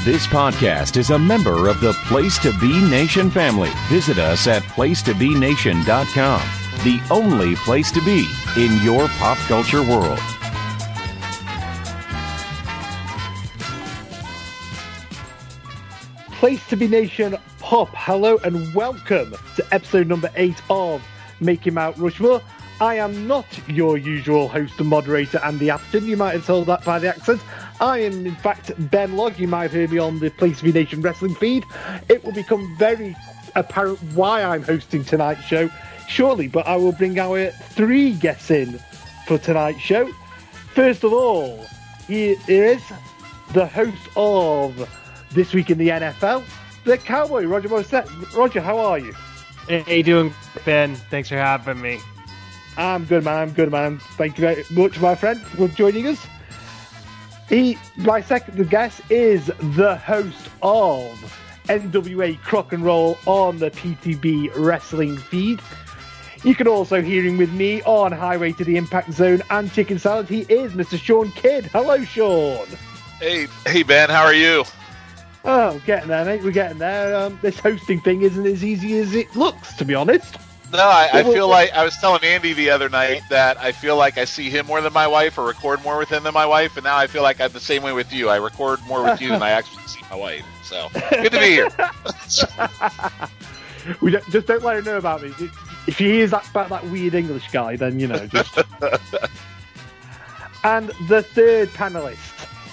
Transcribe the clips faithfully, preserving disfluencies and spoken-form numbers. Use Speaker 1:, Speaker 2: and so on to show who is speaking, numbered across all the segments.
Speaker 1: This podcast is a member of the Place to Be Nation family. Visit us at place to be nation dot com, the only place to be in your pop culture world.
Speaker 2: Place to Be Nation Pop, hello and welcome to episode number eight of Making Mount Rushmore. I am not your usual host and moderator, Andy Afton. You might have told that by the accent. I am, in fact, Ben Logg. You might have heard me on the Place to Be Nation wrestling feed. It will become very apparent why I'm hosting tonight's show shortly, but I will bring our three guests in for tonight's show. First of all, here is the host of This Week in the N F L, the Cowboy, Roger Morissette. Roger, how are you?
Speaker 3: Hey, doing, Ben? Thanks for having me.
Speaker 2: I'm good, man. I'm good, man. Thank you very much, my friend, for joining us. He, my second guest, is the host of N W A Crock and Roll on the P T B Wrestling feed. You can also hear him with me on Highway to the Impact Zone and Chicken Salad. He is Mister Sean Kidd. Hello, Sean.
Speaker 4: Hey, hey, Ben. How are you?
Speaker 2: Oh, getting there, mate. We're getting there. Um, this hosting thing isn't as easy as it looks, to be honest.
Speaker 4: No, I, I feel like I was telling Andy the other night that I feel like I see him more than my wife, or record more with him than my wife, and now I feel like I'm the same way with you. I record more with you than I actually see my wife. So good to be here.
Speaker 2: we don't, just don't let her know about me. If she hears that, about that weird English guy, then you know. Just. And the third panelist.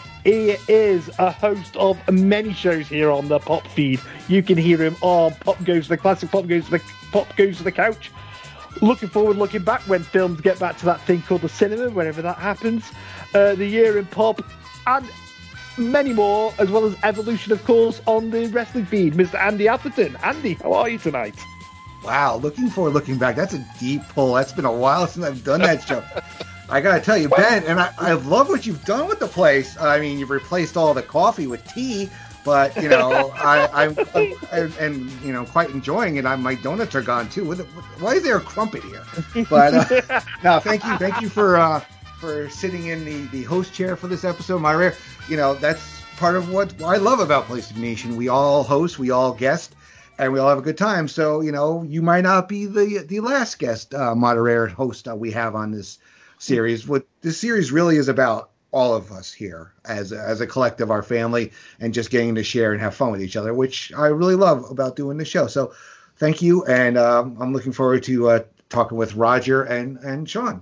Speaker 2: He is a host of many shows here on the Pop feed. You can hear him on Pop Goes to the Classic, Pop Goes to the Pop Goes to the Couch. Looking forward, looking back when films get back to that thing called the cinema, whenever that happens. Uh, the Year in Pop, and many more, as well as Evolution, of course, on the wrestling feed. Mister Andy Atherton. Andy, how are you tonight?
Speaker 5: Wow, looking forward, looking back. That's a deep pull. That's been a while since I've done that show. I gotta tell you, Ben, and I, I love what you've done with the place. I mean, you've replaced all the coffee with tea, but you know, I, I'm, I'm and you know, quite enjoying it. I, my donuts are gone too. Why is there a crumpet here? But uh, no, thank you, thank you for uh, for sitting in the, the host chair for this episode. My rare, you know, that's part of what I love about Place to Be Nation. We all host, we all guest, and we all have a good time. So you know, you might not be the the last guest uh, moderator host uh, we have on this series. What this series really is about, all of us here as a, as a collective, our family, and just getting to share and have fun with each other, which I really love about doing the show. So thank you, and um, I'm looking forward to uh, talking with Roger and and Sean.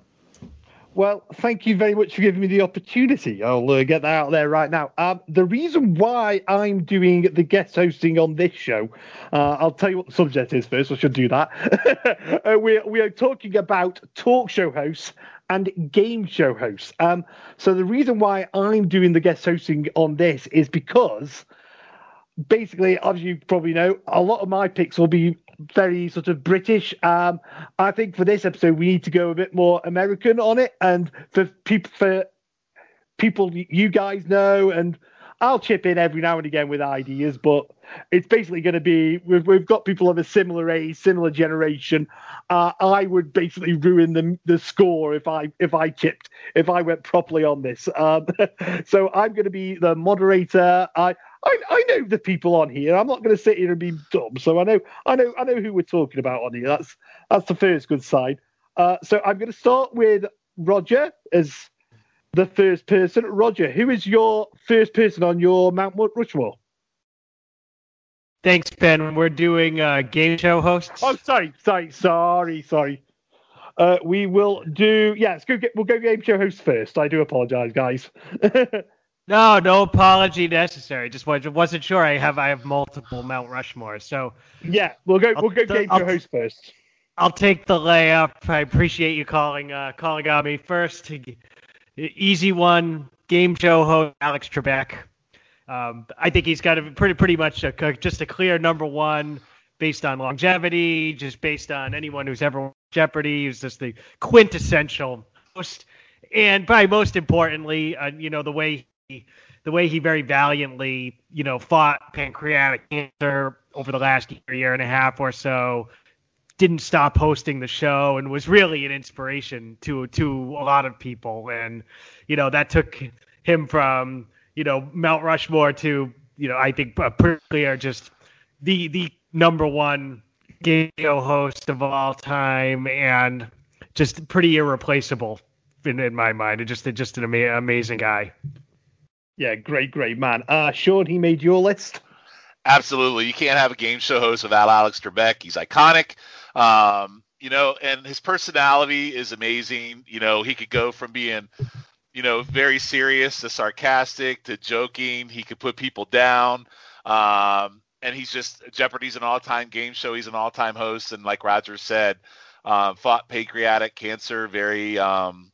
Speaker 2: Well, thank you very much for giving me the opportunity. I'll uh, get that out there right now. Um, the reason why I'm doing the guest hosting on this show, uh, I'll tell you what the subject is first. I should do that. uh, we we are talking about talk show hosts and game show hosts. Um, so the reason why I'm doing the guest hosting on this is because basically, as you probably know, a lot of my picks will be very sort of British. Um, I think for this episode, we need to go a bit more American on it. And for people, for people you guys know, and I'll chip in every now and again with ideas, but it's basically going to be, we've, we've got people of a similar age, similar generation. Uh, I would basically ruin the the score if I if I chipped, if I went properly on this. Um, so I'm going to be the moderator. I, I I know the people on here. I'm not going to sit here and be dumb. So I know I know I know who we're talking about on here. That's that's the first good side. Uh, so I'm going to start with Roger as the first person. Roger, who is your first person on your Mount Rushmore?
Speaker 3: Thanks, Ben. We're doing uh, game show hosts.
Speaker 2: Oh, sorry, sorry, sorry, sorry. Uh, we will do. Yeah, let's go. Get, we'll go game show host first. I do apologize, guys.
Speaker 3: No, no apology necessary. Just wasn't sure. I have I have multiple Mount Rushmore, so
Speaker 2: yeah, we'll go.
Speaker 3: I'll,
Speaker 2: we'll go game
Speaker 3: I'll,
Speaker 2: show host first.
Speaker 3: I'll take the layup. I appreciate you calling uh, calling on me first. Easy one. Game show host Alex Trebek. Um, I think he's got a pretty pretty much a, just a clear number one based on longevity, just based on anyone who's ever watched Jeopardy. He's just the quintessential host, and probably most importantly, uh, you know, the way he, the way he very valiantly, you know, fought pancreatic cancer over the last year, year and a half or so. Didn't stop hosting the show and was really an inspiration to to a lot of people, and you know that took him from, you know, Mount Rushmore to you know, I think uh, pretty are just the the number one game show host of all time, and just pretty irreplaceable in, in my mind. And just just an ama- amazing guy.
Speaker 2: Yeah, great, great man. Uh, Sean, he made your list.
Speaker 4: Absolutely. You can't have a game show host without Alex Trebek. He's iconic. Um, you know, and his personality is amazing. You know, he could go from being, you know, very serious to sarcastic to joking. He could put people down. Um, and he's just, Jeopardy's an all-time game show. He's an all-time host. And like Roger said, um, fought pancreatic cancer very, um,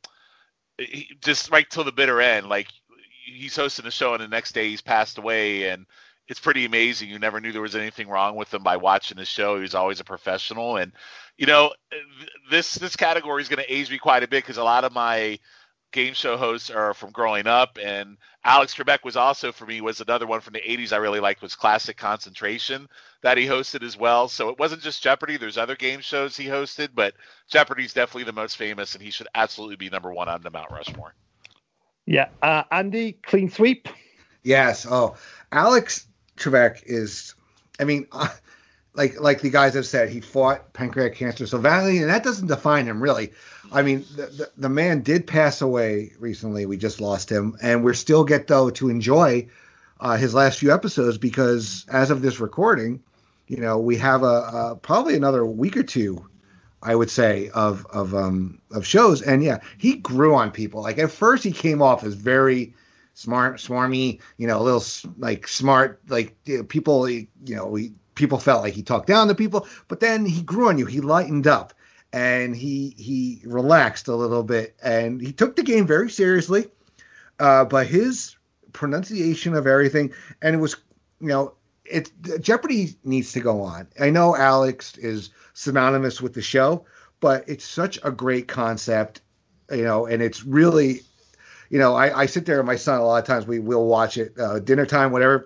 Speaker 4: he, just right till the bitter end. Like, he's hosting a show and the next day he's passed away, and it's pretty amazing. You never knew there was anything wrong with him by watching the show. He was always a professional. And, you know, this this category is going to age me quite a bit because a lot of my game show hosts are from growing up. And Alex Trebek was also, for me, was another one from the eighties I really liked, was Classic Concentration that he hosted as well. So it wasn't just Jeopardy. There's other game shows he hosted, but Jeopardy's definitely the most famous, and he should absolutely be number one on the Mount Rushmore.
Speaker 2: Yeah. Uh, Andy, clean sweep?
Speaker 5: Yes. Oh, Alex Trebek is, I mean, uh, like like the guys have said, he fought pancreatic cancer so valiantly, and that doesn't define him, really. I mean, the, the, the man did pass away recently. We just lost him, and we're still get, though, to enjoy uh, his last few episodes because as of this recording, you know, we have a, a probably another week or two, I would say, of of um of shows. And, yeah, he grew on people. Like, at first he came off as very smart, swarmy, you know, a little like smart, like you know, people, you know, we, people felt like he talked down to people, but then he grew on you. He lightened up and he, he relaxed a little bit and he took the game very seriously. Uh, but his pronunciation of everything, and it was, you know, it Jeopardy needs to go on. I know Alex is synonymous with the show, but it's such a great concept, you know, and it's really, you know, I, I sit there with my son a lot of times. We will watch it uh, dinner time, whatever.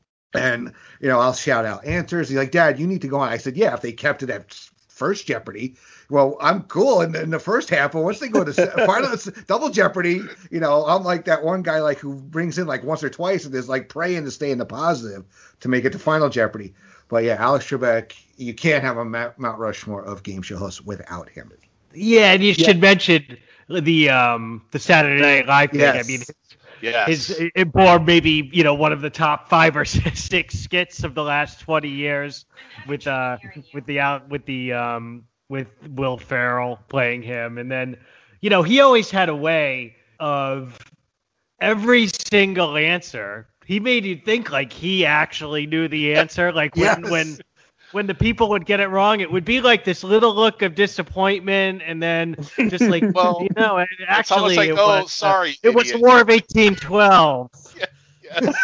Speaker 5: And, you know, I'll shout out answers. He's like, Dad, you need to go on. I said, yeah, if they kept it at first Jeopardy, well, I'm cool in, in the first half. But once they go to final, double Jeopardy, you know, I'm like that one guy like who brings in like once or twice and is like praying to stay in the positive to make it to final Jeopardy. But yeah, Alex Trebek, you can't have a Mount Rushmore of game show hosts without him.
Speaker 3: Yeah, and you
Speaker 2: yeah.
Speaker 3: should mention the um the Saturday Night Live thing.
Speaker 5: Yes.
Speaker 3: I mean,
Speaker 4: Yes.
Speaker 3: his it bore maybe you know one of the top five or six skits of the last twenty years with uh with the out with the um with Will Ferrell playing him, and then you know he always had a way of every single answer. He made you think like he actually knew the answer, like when
Speaker 5: Yes.
Speaker 3: when. When the people would get it wrong, it would be like this little look of disappointment, and then just like,
Speaker 4: Well,
Speaker 3: you know, it
Speaker 4: it's
Speaker 3: actually,
Speaker 4: almost like,
Speaker 3: it
Speaker 4: oh,
Speaker 3: was,
Speaker 4: sorry,
Speaker 3: uh, it was the
Speaker 4: idiot.
Speaker 3: War of eighteen twelve.
Speaker 4: Yes.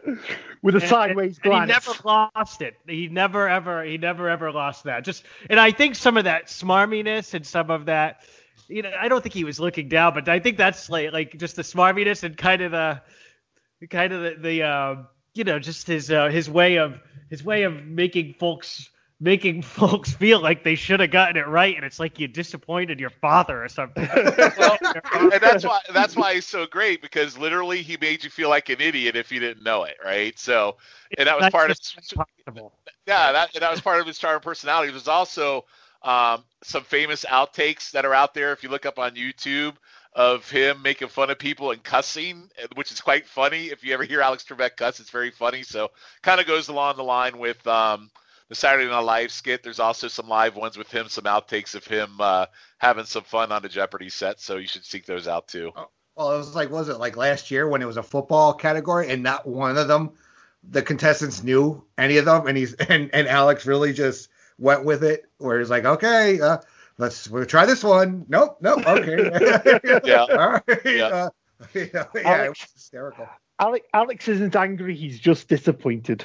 Speaker 2: With a
Speaker 3: And-
Speaker 2: sideways
Speaker 3: and, and he
Speaker 2: glance.
Speaker 3: never lost it. He never ever, he never ever lost that. Just, and I think some of that smarminess and some of that, you know, I don't think he was looking down, but I think that's like, like just the smarminess and kind of the, kind of the, the uh, you know, just his, uh, his way of. His way of making folks making folks feel like they should have gotten it right, and it's like you disappointed your father or something.
Speaker 4: Well, and that's why that's why he's so great, because literally he made you feel like an idiot if you didn't know it, right? So, and that was
Speaker 3: That's
Speaker 4: part of
Speaker 3: just impossible.
Speaker 4: yeah, that and that was part of his charm personality. There's also um, some famous outtakes that are out there if you look up on YouTube of him making fun of people and cussing, which is quite funny. If you ever hear Alex Trebek cuss, it's very funny. So kind of goes along the line with um, the Saturday Night Live skit. There's also some live ones with him, some outtakes of him uh, having some fun on the Jeopardy set. So you should seek those out too.
Speaker 5: Well, it was like, was it like last year when it was a football category and not one of them, the contestants knew any of them, and he's and, and Alex really just went with it, where he's like, okay, uh, let's we'll try this one. Nope, nope, okay.
Speaker 4: Yeah.
Speaker 5: All right.
Speaker 4: Yeah.
Speaker 5: Uh, yeah, yeah, it was hysterical.
Speaker 2: Alex, Alex isn't angry; he's just disappointed.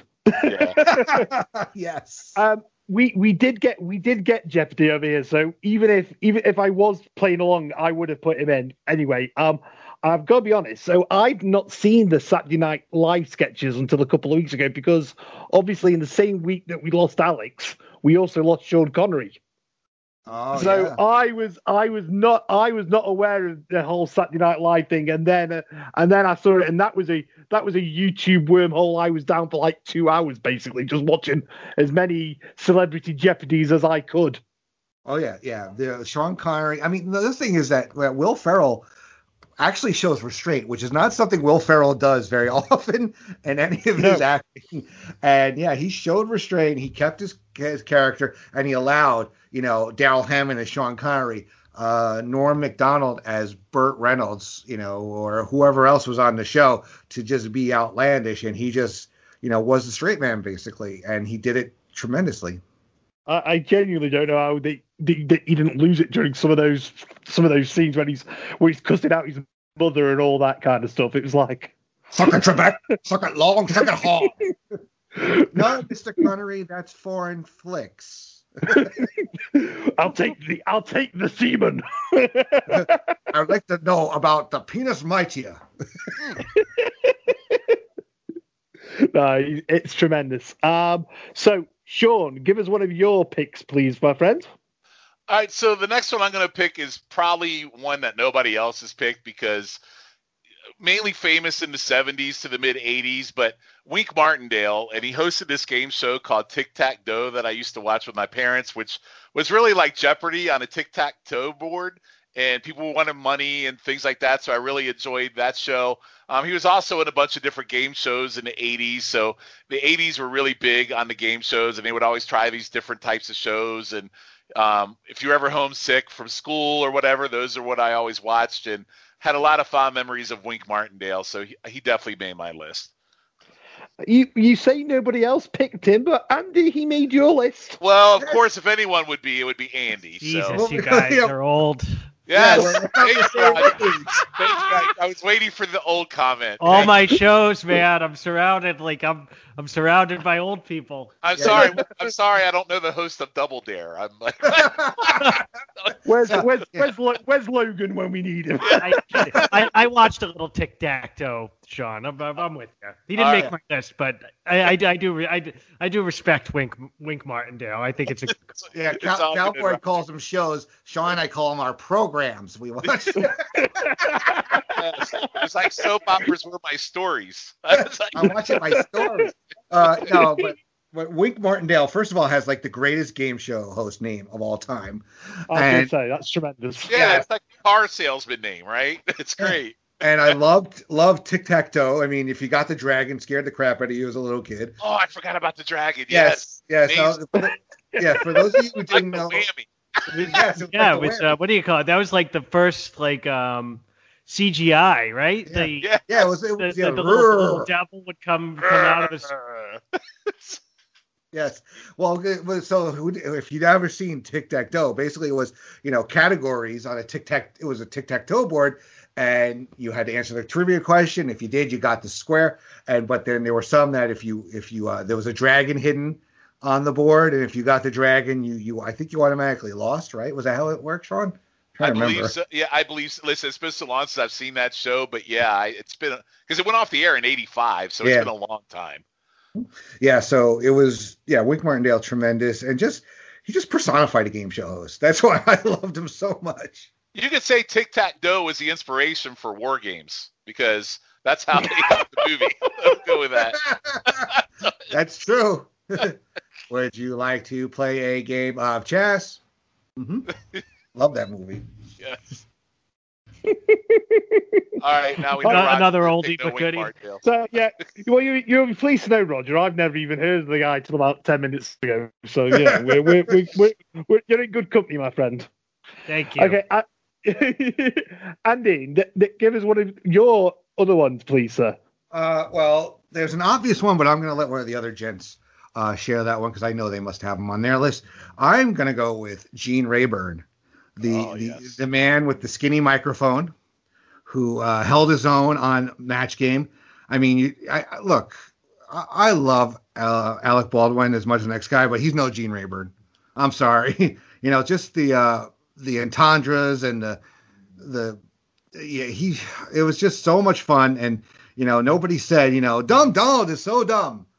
Speaker 4: Yeah.
Speaker 5: Yes.
Speaker 2: Um, we we did get we did get Jeopardy over here, so even if even if I was playing along, I would have put him in anyway. Um, I've got to be honest. So I've not seen the Saturday Night Live sketches until a couple of weeks ago, because obviously in the same week that we lost Alex, we also lost Sean Connery.
Speaker 5: Oh,
Speaker 2: so
Speaker 5: yeah.
Speaker 2: I was I was not I was not aware of the whole Saturday Night Live thing, and then uh, and then I saw it, and that was a that was a YouTube wormhole. I was down for like two hours basically just watching as many Celebrity Jeopardies as I could.
Speaker 5: Oh yeah, yeah. The Sean Connery. I mean, the other thing is that uh, Will Ferrell actually shows restraint, which is not something Will Ferrell does very often in any of his
Speaker 2: No.
Speaker 5: acting. And yeah, he showed restraint. He kept his his character, and he allowed, you know, Daryl Hammond as Sean Connery, uh, Norm Macdonald as Burt Reynolds, you know, or whoever else was on the show to just be outlandish, and he just, you know, was the straight man basically, and he did it tremendously.
Speaker 2: I, I genuinely don't know how they, they, they, he didn't lose it during some of those some of those scenes when he's where he's cussing out his mother and all that kind of stuff. It was like,
Speaker 5: Suck it, Trebek. Suck it long, suck it hard. No, Mister Connery, that's foreign flicks.
Speaker 2: I'll take the I'll take the semen.
Speaker 5: I'd like to know about the penis mightier.
Speaker 2: No, it's tremendous. Um, so Sean, give us one of your picks, please, my friend.
Speaker 4: All right, so the next one I'm going to pick is probably one that nobody else has picked because mainly famous in the seventies to the mid eighties, but Wink Martindale, and he hosted this game show called Tic-Tac-Toe that I used to watch with my parents, which was really like Jeopardy on a tic-tac-toe board, and people wanted money and things like that, so I really enjoyed that show. Um, he was also in a bunch of different game shows in the eighties, so the eighties were really big on the game shows, and they would always try these different types of shows, and um, if you're ever homesick from school or whatever, those are what I always watched, and had a lot of fond memories of Wink Martindale, so he, he definitely made my list.
Speaker 2: You you say nobody else picked him, but Andy, he made your list.
Speaker 4: Well, of course, if anyone would be, it would be Andy.
Speaker 3: Jesus,
Speaker 4: So.
Speaker 3: you guys
Speaker 5: Yeah.
Speaker 3: are old.
Speaker 4: Yes.
Speaker 5: Yeah,
Speaker 4: Thanks,
Speaker 5: well,
Speaker 4: Rod. Thanks, Rod. I was waiting for the old comment.
Speaker 3: All my shows, man. I'm surrounded like I'm I'm surrounded by old people.
Speaker 4: I'm sorry. I'm sorry. I don't know the host of Double Dare. I'm like,
Speaker 2: Where's where's where's, Lo- where's Logan when we need him?
Speaker 3: I, I, I watched a little Tic Tac Toe, Sean. I'm, I'm I'm with you. He didn't
Speaker 4: All
Speaker 3: make
Speaker 4: right.
Speaker 3: my list, but I, I, I do re- I, do- I do respect Wink Wink Martindale. I think it's a
Speaker 5: Yeah,
Speaker 4: It's
Speaker 5: Cow-
Speaker 4: all good,
Speaker 5: Cowboy
Speaker 4: Rod.
Speaker 5: calls them shows. Sean and I call them our programs. We watch.
Speaker 4: Yes. It's like soap operas were my stories. It's like-
Speaker 5: I'm watching my stories. Uh, no, but, but Wink Martindale, first of all, has like the greatest game show host name of all time.
Speaker 2: I was gonna
Speaker 5: And,
Speaker 2: say that's tremendous.
Speaker 4: yeah,
Speaker 5: yeah.
Speaker 4: it's like a car salesman name, right? It's great.
Speaker 5: and I loved loved Tic Tac Toe. I mean, if you got the dragon, scared the crap out of you as a little kid.
Speaker 4: Oh, I forgot about the dragon. Yes.
Speaker 5: Yes, yes.
Speaker 4: Amazing.
Speaker 5: no, yeah, for those of you who
Speaker 4: Like
Speaker 5: didn't
Speaker 4: the
Speaker 5: know,
Speaker 4: whammy.
Speaker 5: yes, it was
Speaker 3: yeah.
Speaker 5: like the
Speaker 3: It was,
Speaker 5: whammy.
Speaker 3: uh, what do you call it? That was like the first like um C G I, right?
Speaker 5: Yeah.
Speaker 3: The,
Speaker 4: Yeah.
Speaker 5: yeah, it was. It
Speaker 3: the,
Speaker 5: was
Speaker 3: the,
Speaker 5: yeah,
Speaker 3: the little, little
Speaker 5: roar.
Speaker 3: devil would come come out of his.
Speaker 5: Yes. Well, it was- so who- if you'd ever seen Tic Tac Toe, basically it was, you know, categories on a Tic Tac. It was a Tic Tac Toe board, and you had to answer the trivia question. If you did, you got the square. And but then there were some that if you if you uh, there was a dragon hidden on the board, and if you got the dragon, you you I think you automatically lost. Right? Was that how it worked, Sean?
Speaker 4: I
Speaker 5: Trying to
Speaker 4: believe
Speaker 5: remember.
Speaker 4: so. Yeah, I believe so. Listen, it's been so long since I've seen that show, but yeah, I, it's been because it went off the air in eighty-five, so it's
Speaker 5: Yeah.
Speaker 4: been a long time.
Speaker 5: Yeah, so it was, yeah, Wink Martindale, tremendous, and just he just personified a game show host. That's why I loved him so much.
Speaker 4: You could say Tic Tac Toe was the inspiration for War Games because that's how they got the movie. Let's go with that.
Speaker 5: That's true. Would you like to play a game of chess? hmm Love that movie.
Speaker 4: Yes. All right, now we know
Speaker 3: Another-
Speaker 4: Roger
Speaker 3: another
Speaker 4: didn't
Speaker 3: oldie
Speaker 4: take no
Speaker 3: but
Speaker 4: Wink
Speaker 3: goodie.
Speaker 4: Martindale.
Speaker 2: So yeah, well you you're pleased to know, Roger. I've never even heard of the guy till about ten minutes ago. So yeah, we're we're we're, we're, we're you're in good company, my friend.
Speaker 3: Thank you.
Speaker 2: Okay, uh, Andy, th- th- give us one of your other ones, please, sir.
Speaker 5: Uh, well, there's an obvious one, but I'm going to let one of the other gents uh, share that one because I know they must have them on their list. I'm going to go with Gene Rayburn, the
Speaker 4: Oh,
Speaker 5: the,
Speaker 4: yes.
Speaker 5: the man with the skinny microphone who uh, held his own on Match Game. I mean, you, I, I- look, I, I love uh, Alec Baldwin as much as the next guy, but he's no Gene Rayburn. I'm sorry. you know, just the uh, the entendres and the the yeah, he it was just so much fun, and you know, nobody said, you know, dumb Donald is so dumb.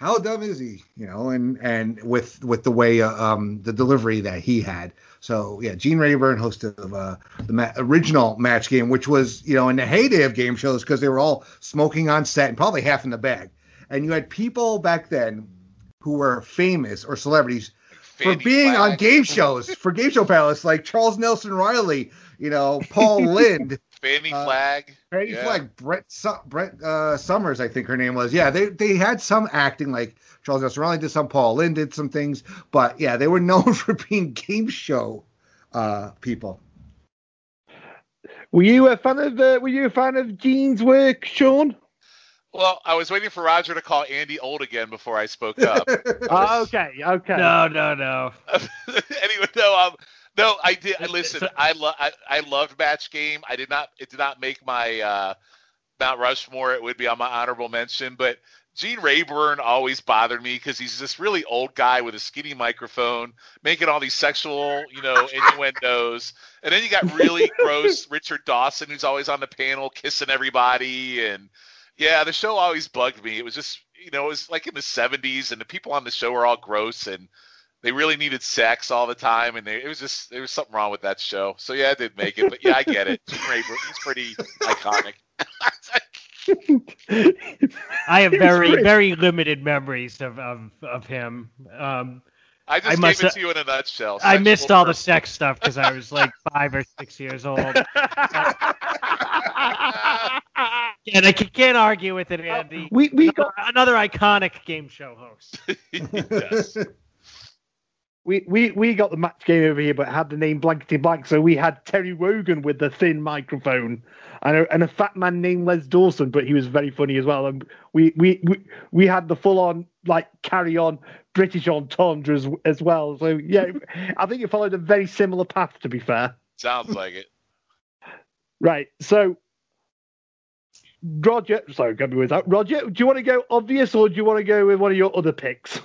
Speaker 5: how dumb is he? You know, and and with with the way uh, um the delivery that he had. So yeah, Gene Rayburn hosted uh, the ma- original Match Game, which was, you know, in the heyday of game shows because they were all smoking on set and probably half in the bag. And you had people back then who were famous or celebrities for
Speaker 4: Fanny
Speaker 5: being
Speaker 4: Flagg.
Speaker 5: on game shows, for game show panelists like Charles Nelson Riley, you know, Paul Lynde.
Speaker 4: Fanny
Speaker 5: Uh,
Speaker 4: Flagg.
Speaker 5: Fanny
Speaker 4: Yeah.
Speaker 5: Flagg, Brett Su- Brett uh, Summers, I think her name was. Yeah, they they had some acting, like Charles Nelson Riley did some, Paul Lynde did some things, but yeah, they were known for being game show uh, people.
Speaker 2: Were you a fan of uh, Were you a fan of Gene's work, Sean?
Speaker 4: Well, I was waiting for Roger to call Andy old again before I spoke up.
Speaker 2: Oh, okay, okay.
Speaker 3: No, no, no.
Speaker 4: Anyway, no, um, no, I did. Listen, I, lo- I I loved Match Game. I did not. It did not make my uh, Mount Rushmore. It would be on my honorable mention, but Gene Rayburn always bothered me because he's this really old guy with a skinny microphone making all these sexual, you know, innuendos. And then you got really gross Richard Dawson, who's always on the panel kissing everybody. And yeah, the show always bugged me. It was just, you know, it was like in the seventies, and the people on the show were all gross, and they really needed sex all the time. And they, it was just, there was something wrong with that show. So yeah, I did make it. But yeah, I get it. Gene Rayburn, he's pretty iconic.
Speaker 3: I have
Speaker 2: He was
Speaker 3: very,
Speaker 2: great.
Speaker 3: very limited memories of of, of him. Um,
Speaker 4: I just
Speaker 3: I
Speaker 4: gave
Speaker 3: must
Speaker 4: it
Speaker 3: have-
Speaker 4: to you in a nutshell.
Speaker 3: I missed
Speaker 4: Sexual
Speaker 3: all the
Speaker 4: per-
Speaker 3: sex stuff because I was like five or six years old. And I ca- can't argue with it, Andy.
Speaker 2: We we
Speaker 3: Another,
Speaker 2: got
Speaker 3: another iconic game show host.
Speaker 4: Yes.
Speaker 2: we, we we got the Match Game over here, but it had the name blankety blank. So we had Terry Wogan with the thin microphone, and a, and a fat man named Les Dawson, but he was very funny as well. And we we we, we had the full on like carry on British entendre as, as well. So yeah, I think it followed a very similar path. To be fair,
Speaker 4: Sounds like it.
Speaker 2: right? So. Roger, sorry, got me with that. Roger, do you want to go obvious or do you want to go with one of your other picks?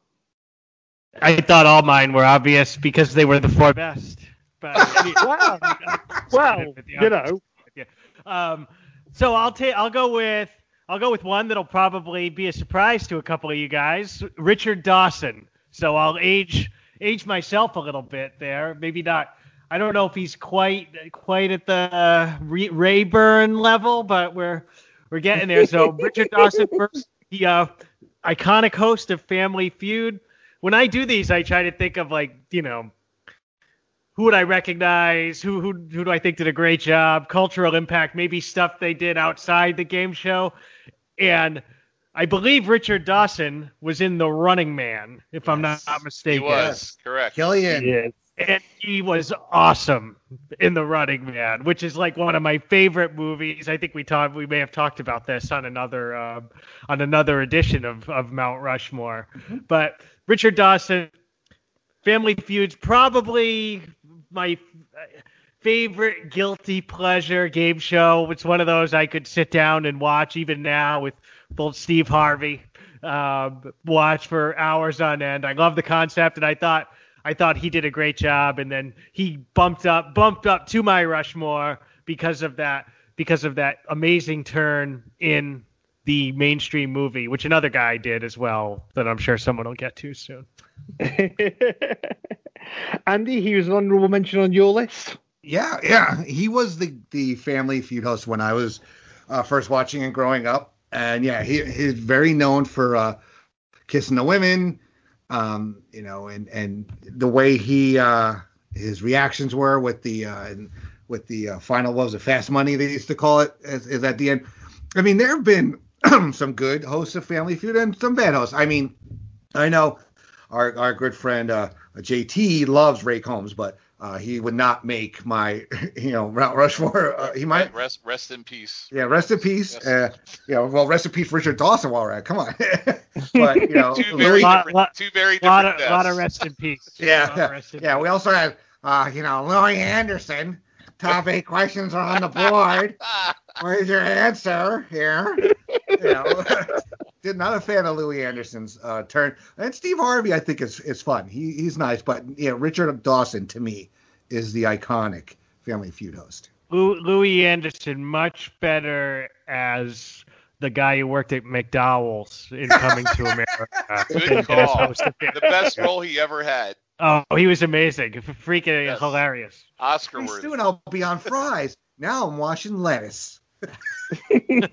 Speaker 3: I thought all mine were obvious because they were the four best. But
Speaker 2: Wow. Well, you know.
Speaker 3: Um, so I'll take. I'll go with. I'll go with one that'll probably be a surprise to a couple of you guys. Richard Dawson. So I'll age age myself a little bit there. Maybe not. I don't know if he's quite quite at the uh, Ray- Rayburn level, but we're we're getting there. So Richard Dawson, first, the uh, iconic host of Family Feud. When I do these, I try to think of like, you know, who would I recognize? Who who who do I think did a great job? Cultural impact, maybe stuff they did outside the game show. And I believe Richard Dawson was in The Running Man, if I'm not, not
Speaker 4: He
Speaker 3: mistaken.
Speaker 4: was correct.
Speaker 5: Killian.
Speaker 2: Yeah.
Speaker 3: And he was awesome in The Running Man, which is like one of my favorite movies. I think we talked, we may have talked about this on another um, on another edition of, of Mount Rushmore.
Speaker 2: Mm-hmm.
Speaker 3: But Richard Dawson, Family Feud's probably my favorite guilty pleasure game show. It's one of those I could sit down and watch even now with both Steve Harvey, um, watch for hours on end. I love the concept, and I thought. I thought he did a great job, and then he bumped up, bumped up to my Rushmore because of that, because of that amazing turn in the mainstream movie, which another guy did as well, that I'm sure someone will get to soon.
Speaker 2: Andy, he was an honourable mention on your list.
Speaker 5: Yeah, yeah. He was the, the Family Feud host when I was uh, first watching and growing up. And yeah, he he's very known for uh, kissing the women, um, you know, and, and the way he uh, his reactions were with the uh, with the uh, final, what was it, Fast Money they used to call it, is, is at the end. I mean, there have been some good hosts of Family Feud and some bad hosts. I mean, I know our our good friend uh, J T loves Ray Combs, but uh, he would not make my, you know, Mount Rushmore. Uh, he might.
Speaker 4: Rest, rest in peace.
Speaker 5: Yeah, rest in peace.
Speaker 4: Yes.
Speaker 5: Uh, you know, well, rest in peace, Richard Dawson. While we're at, come on. But you know,
Speaker 4: Two
Speaker 5: Louis-
Speaker 4: very
Speaker 3: Lot-
Speaker 4: different.
Speaker 3: lot-
Speaker 4: two very
Speaker 3: A lot
Speaker 4: different
Speaker 3: of, lot
Speaker 4: deaths.
Speaker 3: of rest in peace.
Speaker 5: yeah,
Speaker 3: Lot of
Speaker 5: yeah,
Speaker 3: rest in
Speaker 5: yeah.
Speaker 3: peace.
Speaker 5: We also had, uh, you know, Louis Anderson. Top eight questions are on the board. Where's your answer here? You know, did not a fan of Louis Anderson's uh, turn. And Steve Harvey, I think, is is fun. He he's nice, but yeah, Richard Dawson to me is the iconic Family Feud host.
Speaker 3: Lou- Louis Anderson, much better as the guy who worked at McDowell's in Coming to America.
Speaker 4: Good call. The best role he ever had.
Speaker 3: Oh, he was amazing. Freaking
Speaker 4: Yes.
Speaker 3: hilarious.
Speaker 4: Oscar
Speaker 5: Pretty
Speaker 4: worthy.
Speaker 5: soon I'll be on fries. Now I'm washing lettuce.
Speaker 4: And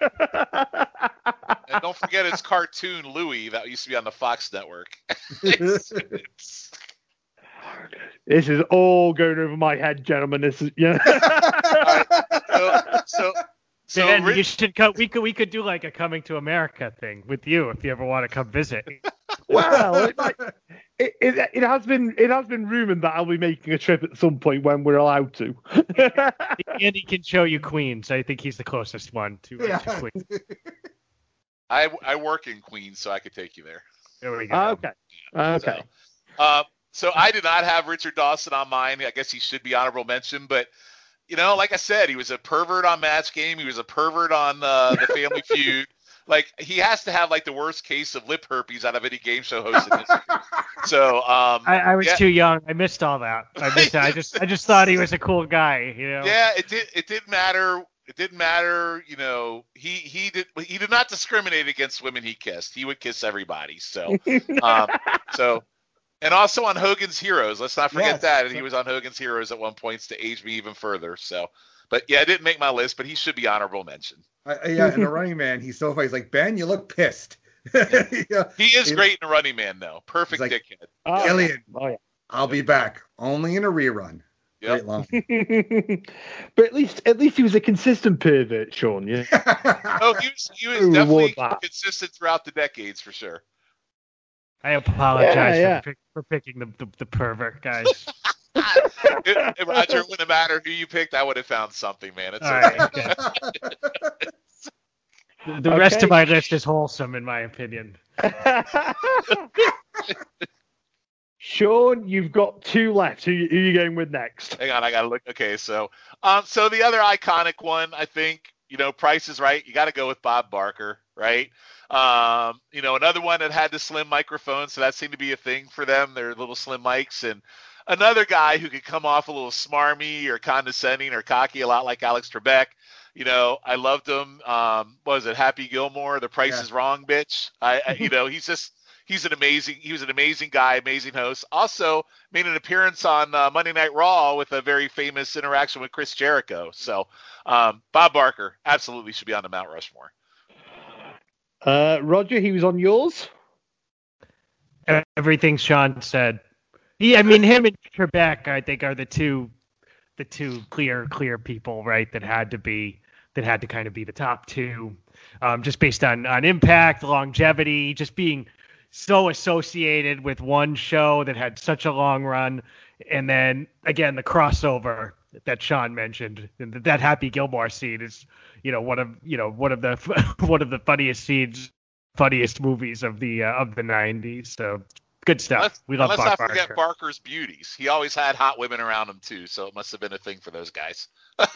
Speaker 4: don't forget it's cartoon Louie that used to be on the Fox network. It's- it's-
Speaker 2: This is all going over my head, gentlemen. This is yeah.
Speaker 4: so, so, so
Speaker 3: Dan,
Speaker 4: Rich-
Speaker 3: you should come. We could we could do like a Coming to America thing with you if you ever want to come visit.
Speaker 2: Well, it, might, it, it it has been it has been rumored that I'll be making a trip at some point when we're allowed to.
Speaker 3: And he can show you Queens. I think he's the closest one to, uh,
Speaker 5: Yeah.
Speaker 3: to Queens.
Speaker 4: I, I work in Queens, so I could take you there.
Speaker 3: There we go.
Speaker 2: okay. Okay.
Speaker 4: So, uh, so I did not have Richard Dawson on mine. I guess he should be honorable mention, but you know, like I said, he was a pervert on Match Game. He was a pervert on uh, the Family Feud. Like he has to have like the worst case of lip herpes out of any game show host in history. So um,
Speaker 3: I, I was
Speaker 4: yeah.
Speaker 3: too young. I missed all that. I missed it. I just I just thought he was a cool guy. You know.
Speaker 4: Yeah, it did. It didn't matter. It didn't matter. You know, he he did he did not discriminate against women he kissed. He would kiss everybody. So, um, so, and also on Hogan's Heroes. Let's not forget
Speaker 5: Yes.
Speaker 4: that. And he was on Hogan's Heroes at one point to age me even further. So, but yeah, it didn't make my list. But he should be honorable mention.
Speaker 5: I, I- yeah, and the Running Man, he's so funny. He's like, Ben, you look pissed. Yeah.
Speaker 4: He is
Speaker 5: He-
Speaker 4: great in a Running Man though. Perfect
Speaker 5: He's like-
Speaker 4: dickhead.
Speaker 2: Oh,
Speaker 5: Alien.
Speaker 2: Oh yeah.
Speaker 5: I'll be back. Only in a rerun.
Speaker 4: Yep.
Speaker 5: Great long.
Speaker 2: But at least at least he was a consistent pervert, Sean. Yeah.
Speaker 4: Oh, he was he was
Speaker 2: Reward
Speaker 4: definitely
Speaker 2: that.
Speaker 4: consistent throughout the decades for sure.
Speaker 3: I apologize
Speaker 2: Yeah, yeah.
Speaker 3: For, pick, for picking the, the, the pervert guys.
Speaker 4: It, it- Roger, it wouldn't matter who you picked. I would have found something, man. It's
Speaker 3: All
Speaker 4: okay.
Speaker 3: right. Okay. The, the rest
Speaker 2: Okay.
Speaker 3: of my list is wholesome, in my opinion.
Speaker 2: Sean, you've got two left. Who, who are you going with next?
Speaker 4: Hang on, I gotta look. Okay, so um, so the other iconic one, I think, you know, Price is Right. You got to go with Bob Barker, right? Um, you know, another one that had the slim microphone, so that seemed to be a thing for them. Their little slim mics, and another guy who could come off a little smarmy or condescending or cocky, a lot like Alex Trebek. You know, I loved him. Um, what was it Happy Gilmore? The Price
Speaker 5: Yeah.
Speaker 4: is Wrong, bitch. I, I you know, he's just. He's an amazing. He was an amazing guy, amazing host. Also made an appearance on uh, Monday Night Raw with a very famous interaction with Chris Jericho. So um, Bob Barker absolutely should be on the Mount Rushmore.
Speaker 2: Uh, Roger, he was on yours.
Speaker 3: Everything Sean said. He, I mean, him and Trebek, I think, are the two, the two clear, clear people, right? That had to be, that had to kind of be the top two, um, just based on on impact, longevity, just being so associated with one show that had such a long run, and then again the crossover that Sean mentioned, and that Happy Gilmore scene is, you know, one of you know one of the one of the funniest scenes, funniest movies of the uh, of the nineties. So good stuff.
Speaker 4: Let's,
Speaker 3: we love
Speaker 4: let's
Speaker 3: Bob
Speaker 4: not
Speaker 3: Barker.
Speaker 4: forget Barker's beauties. He always had hot women around him too, so it must have been a thing for those guys.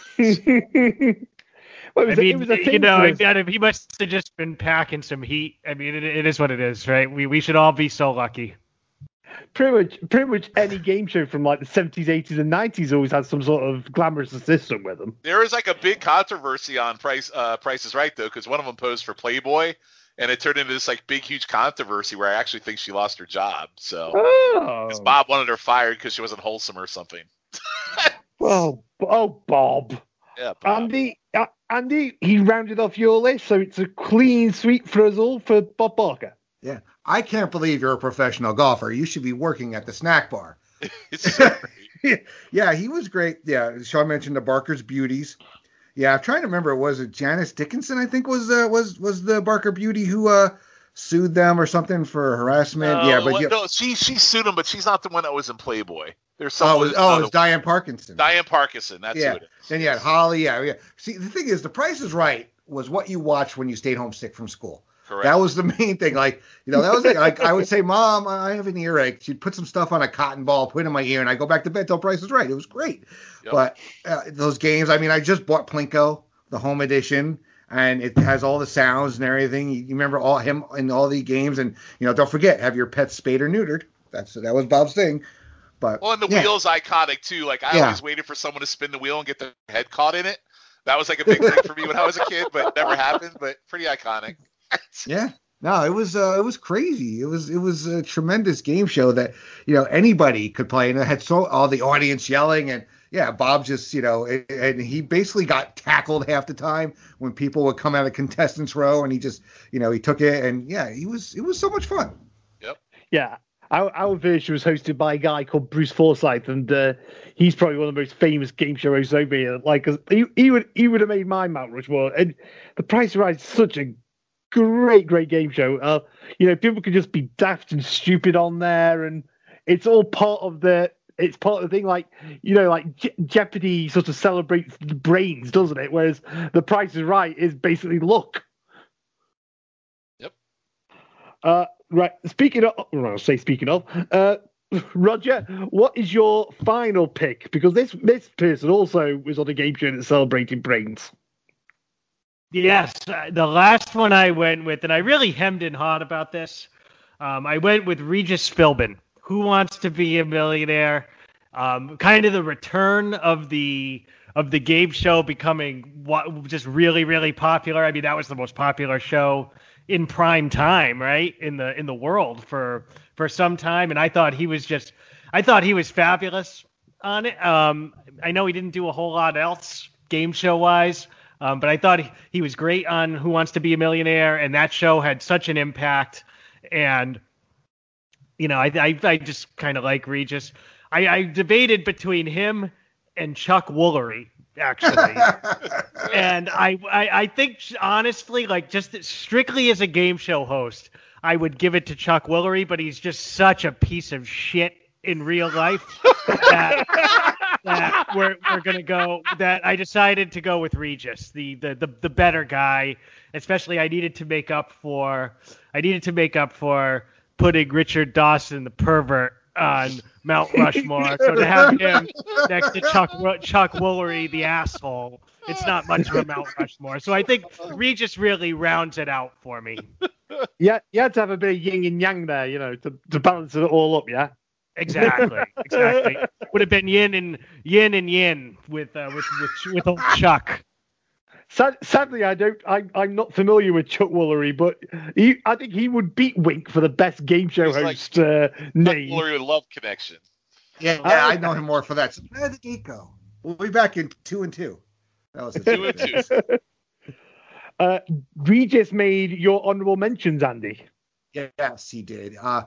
Speaker 2: Well, it
Speaker 3: I
Speaker 2: was a- it
Speaker 3: mean,
Speaker 2: was a thing
Speaker 3: you know,
Speaker 2: for
Speaker 3: I
Speaker 2: us.
Speaker 3: mean, he must have just been packing some heat. I mean, it, it is what it is, right? We we should all be so lucky.
Speaker 2: pretty much pretty much any game show from like the seventies, eighties, and nineties always had some sort of glamorous assistant with them.
Speaker 4: There was like a big controversy on Price uh, Price is Right though, because one of them posed for Playboy, and it turned into this like big huge controversy where I actually think she lost her job. So
Speaker 2: Oh,
Speaker 4: 'cause Bob wanted her fired because she wasn't wholesome or something.
Speaker 2: well, oh, Bob.
Speaker 4: Yeah, Bob.
Speaker 2: Andy, uh, Andy, he rounded off your list, so it's a clean sweep for us all for Bob Barker.
Speaker 5: Yeah. I can't believe you're a professional golfer. You should be working at the snack bar.
Speaker 4: It's so great.
Speaker 5: Yeah, he was great. Yeah, Sean mentioned the Barker's Beauties. Yeah, I'm trying to remember. Was it Janice Dickinson? I think was uh, was was the Barker Beauty who uh, sued them or something for harassment.
Speaker 4: No,
Speaker 5: yeah, but
Speaker 4: what-
Speaker 5: yeah.
Speaker 4: no, she she sued him, but she's not the one that was in Playboy. There's some.
Speaker 5: Oh, it was, oh, it was Diane Parkinson.
Speaker 4: Diane Parkinson. That's
Speaker 5: yeah.
Speaker 4: who it is.
Speaker 5: Then you had Holly. Yeah, yeah. See, the thing is, The Price is Right was what you watched when you stayed home sick from school.
Speaker 4: Correct.
Speaker 5: That was the main thing. Like, you know, that was like, like I would say, Mom, I have an earache. She'd put some stuff on a cotton ball, put it in my ear, and I go back to bed till Price is Right. It was great.
Speaker 4: Yep.
Speaker 5: But uh, those games, I mean, I just bought Plinko, the home edition, and it has all the sounds and everything. You, you remember all him in all the games, and you know, don't forget, have your pets spayed or neutered. That's that was Bob's thing. But
Speaker 4: Well, and the
Speaker 5: yeah.
Speaker 4: wheel's iconic too. Like I
Speaker 5: Yeah.
Speaker 4: always waited for someone to spin the wheel and get their head caught in it. That was like a big thing for me when I was a kid, but never happened. But pretty iconic.
Speaker 5: Yeah. No, it was uh, it was crazy. It was it was a tremendous game show that, you know, anybody could play, and it had so all the audience yelling, and yeah, Bob just, you know, and he basically got tackled half the time when people would come out of contestants row, and he just, you know, he took it, and yeah, he was it was so much fun.
Speaker 4: Yep.
Speaker 2: Yeah. Our, our version was hosted by a guy called Bruce Forsyth, and uh, he's probably one of the most famous game show hosts over here. Like, 'cause he, he would he would have made my Mount Rushmore. And The Price is Right is such a great, great game show. Uh, you know, people can just be daft and stupid on there, and it's all part of the it's part of the thing. Like, you know, like Je- Jeopardy sort of celebrates the brains, doesn't it? Whereas The Price is Right is basically luck.
Speaker 4: Yep.
Speaker 2: Uh, right. Speaking of, well, I'll say speaking of, uh, Roger, what is your final pick? Because this this person also was on a game show that's celebrating brains.
Speaker 3: Yes, uh, the last one I went with, and I really hemmed and hawed about this. Um, I went with Regis Philbin. Who Wants to Be a Millionaire? Um, kind of the return of the of the game show becoming what just really really popular. I mean, that was the most popular show in prime time, right? In the in the world for for some time, and I thought he was just I thought he was fabulous on it. Um, I know he didn't do a whole lot else game show wise. Um, but I thought he, he was great on Who Wants to Be a Millionaire, and that show had such an impact. And, you know, I I, I just kind of like Regis. I, I debated between him and Chuck Woolery, actually. and I, I I think, honestly, like, just strictly as a game show host, I would give it to Chuck Woolery, but he's just such a piece of shit in real life that, that we're we're gonna go that I decided to go with Regis, the, the the the better guy. Especially I needed to make up for I needed to make up for putting Richard Dawson, the pervert, on Mount Rushmore. So to have him next to Chuck Chuck Woolery, the asshole, it's not much of a Mount Rushmore. So I think Regis really rounds it out for me.
Speaker 2: Yeah, you had to have a bit of yin and yang there, you know, to, to balance it all up, yeah.
Speaker 3: Exactly, exactly. Would have been yin and yin and yin with uh, with with with old Chuck.
Speaker 2: Sad, sadly, I don't. I, I'm not familiar with Chuck Woolery, but he, I think he would beat Wink for the best game show
Speaker 4: He's
Speaker 2: host
Speaker 4: like,
Speaker 2: uh, name.
Speaker 4: Chuck Woolery with Love Connection.
Speaker 5: Yeah, yeah, I know him more for that. So where did the gate go? We'll be back in two and two. That was
Speaker 4: Two and two.
Speaker 2: uh, Regis made your honorable mentions, Andy.
Speaker 5: Yes, he did. Uh,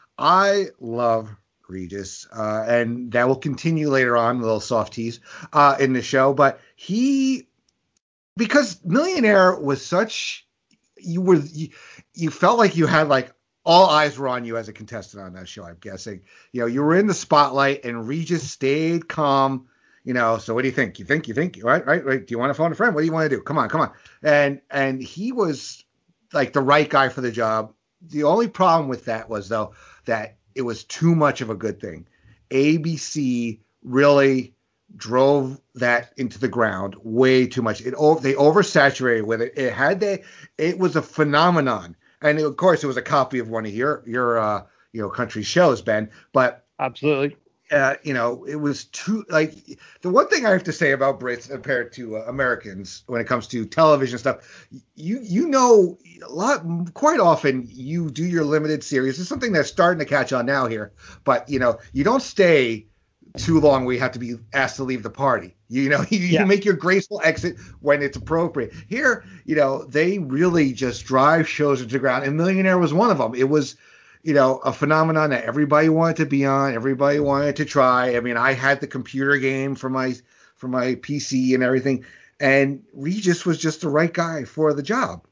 Speaker 5: I love Regis, uh, and that will continue later on, a little soft tease uh, in the show. But he, because Millionaire was such, you were, you, you felt like you had like all eyes were on you as a contestant on that show. I'm guessing, you know, you were in the spotlight, and Regis stayed calm. You know, so what do you think? You think, you think, right, right, right. Do you want to phone a friend? What do you want to do? Come on, come on. And and he was like the right guy for the job. The only problem with that was though that it was too much of a good thing. A B C really drove that into the ground way too much. It they oversaturated with it. It had they it was a phenomenon, and of course it was a copy of one of your your uh, you know country shows, Ben. But
Speaker 2: absolutely,
Speaker 5: uh, you know it was too like the one thing I have to say about Brits compared to uh, Americans when it comes to television stuff. You you know a lot quite often you do your limited series. It's something that's starting to catch on now here, but you know you don't stay too long where you have to be asked to leave the party. You know, you, yeah. you make your graceful exit when it's appropriate. Here, you know, they really just drive shows into the ground, and Millionaire was one of them. It was, you know, a phenomenon that everybody wanted to be on, everybody wanted to try. I mean, I had the computer game for my for my P C and everything, and Regis was just the right guy for the job.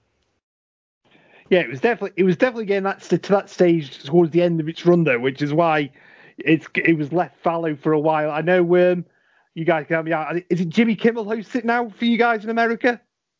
Speaker 2: Yeah, it was definitely it was definitely getting that to that stage towards the end of its run though, which is why it's it was left fallow for a while. I know um, you guys can help me out. Is it Jimmy Kimmel hosts it now for you guys in America?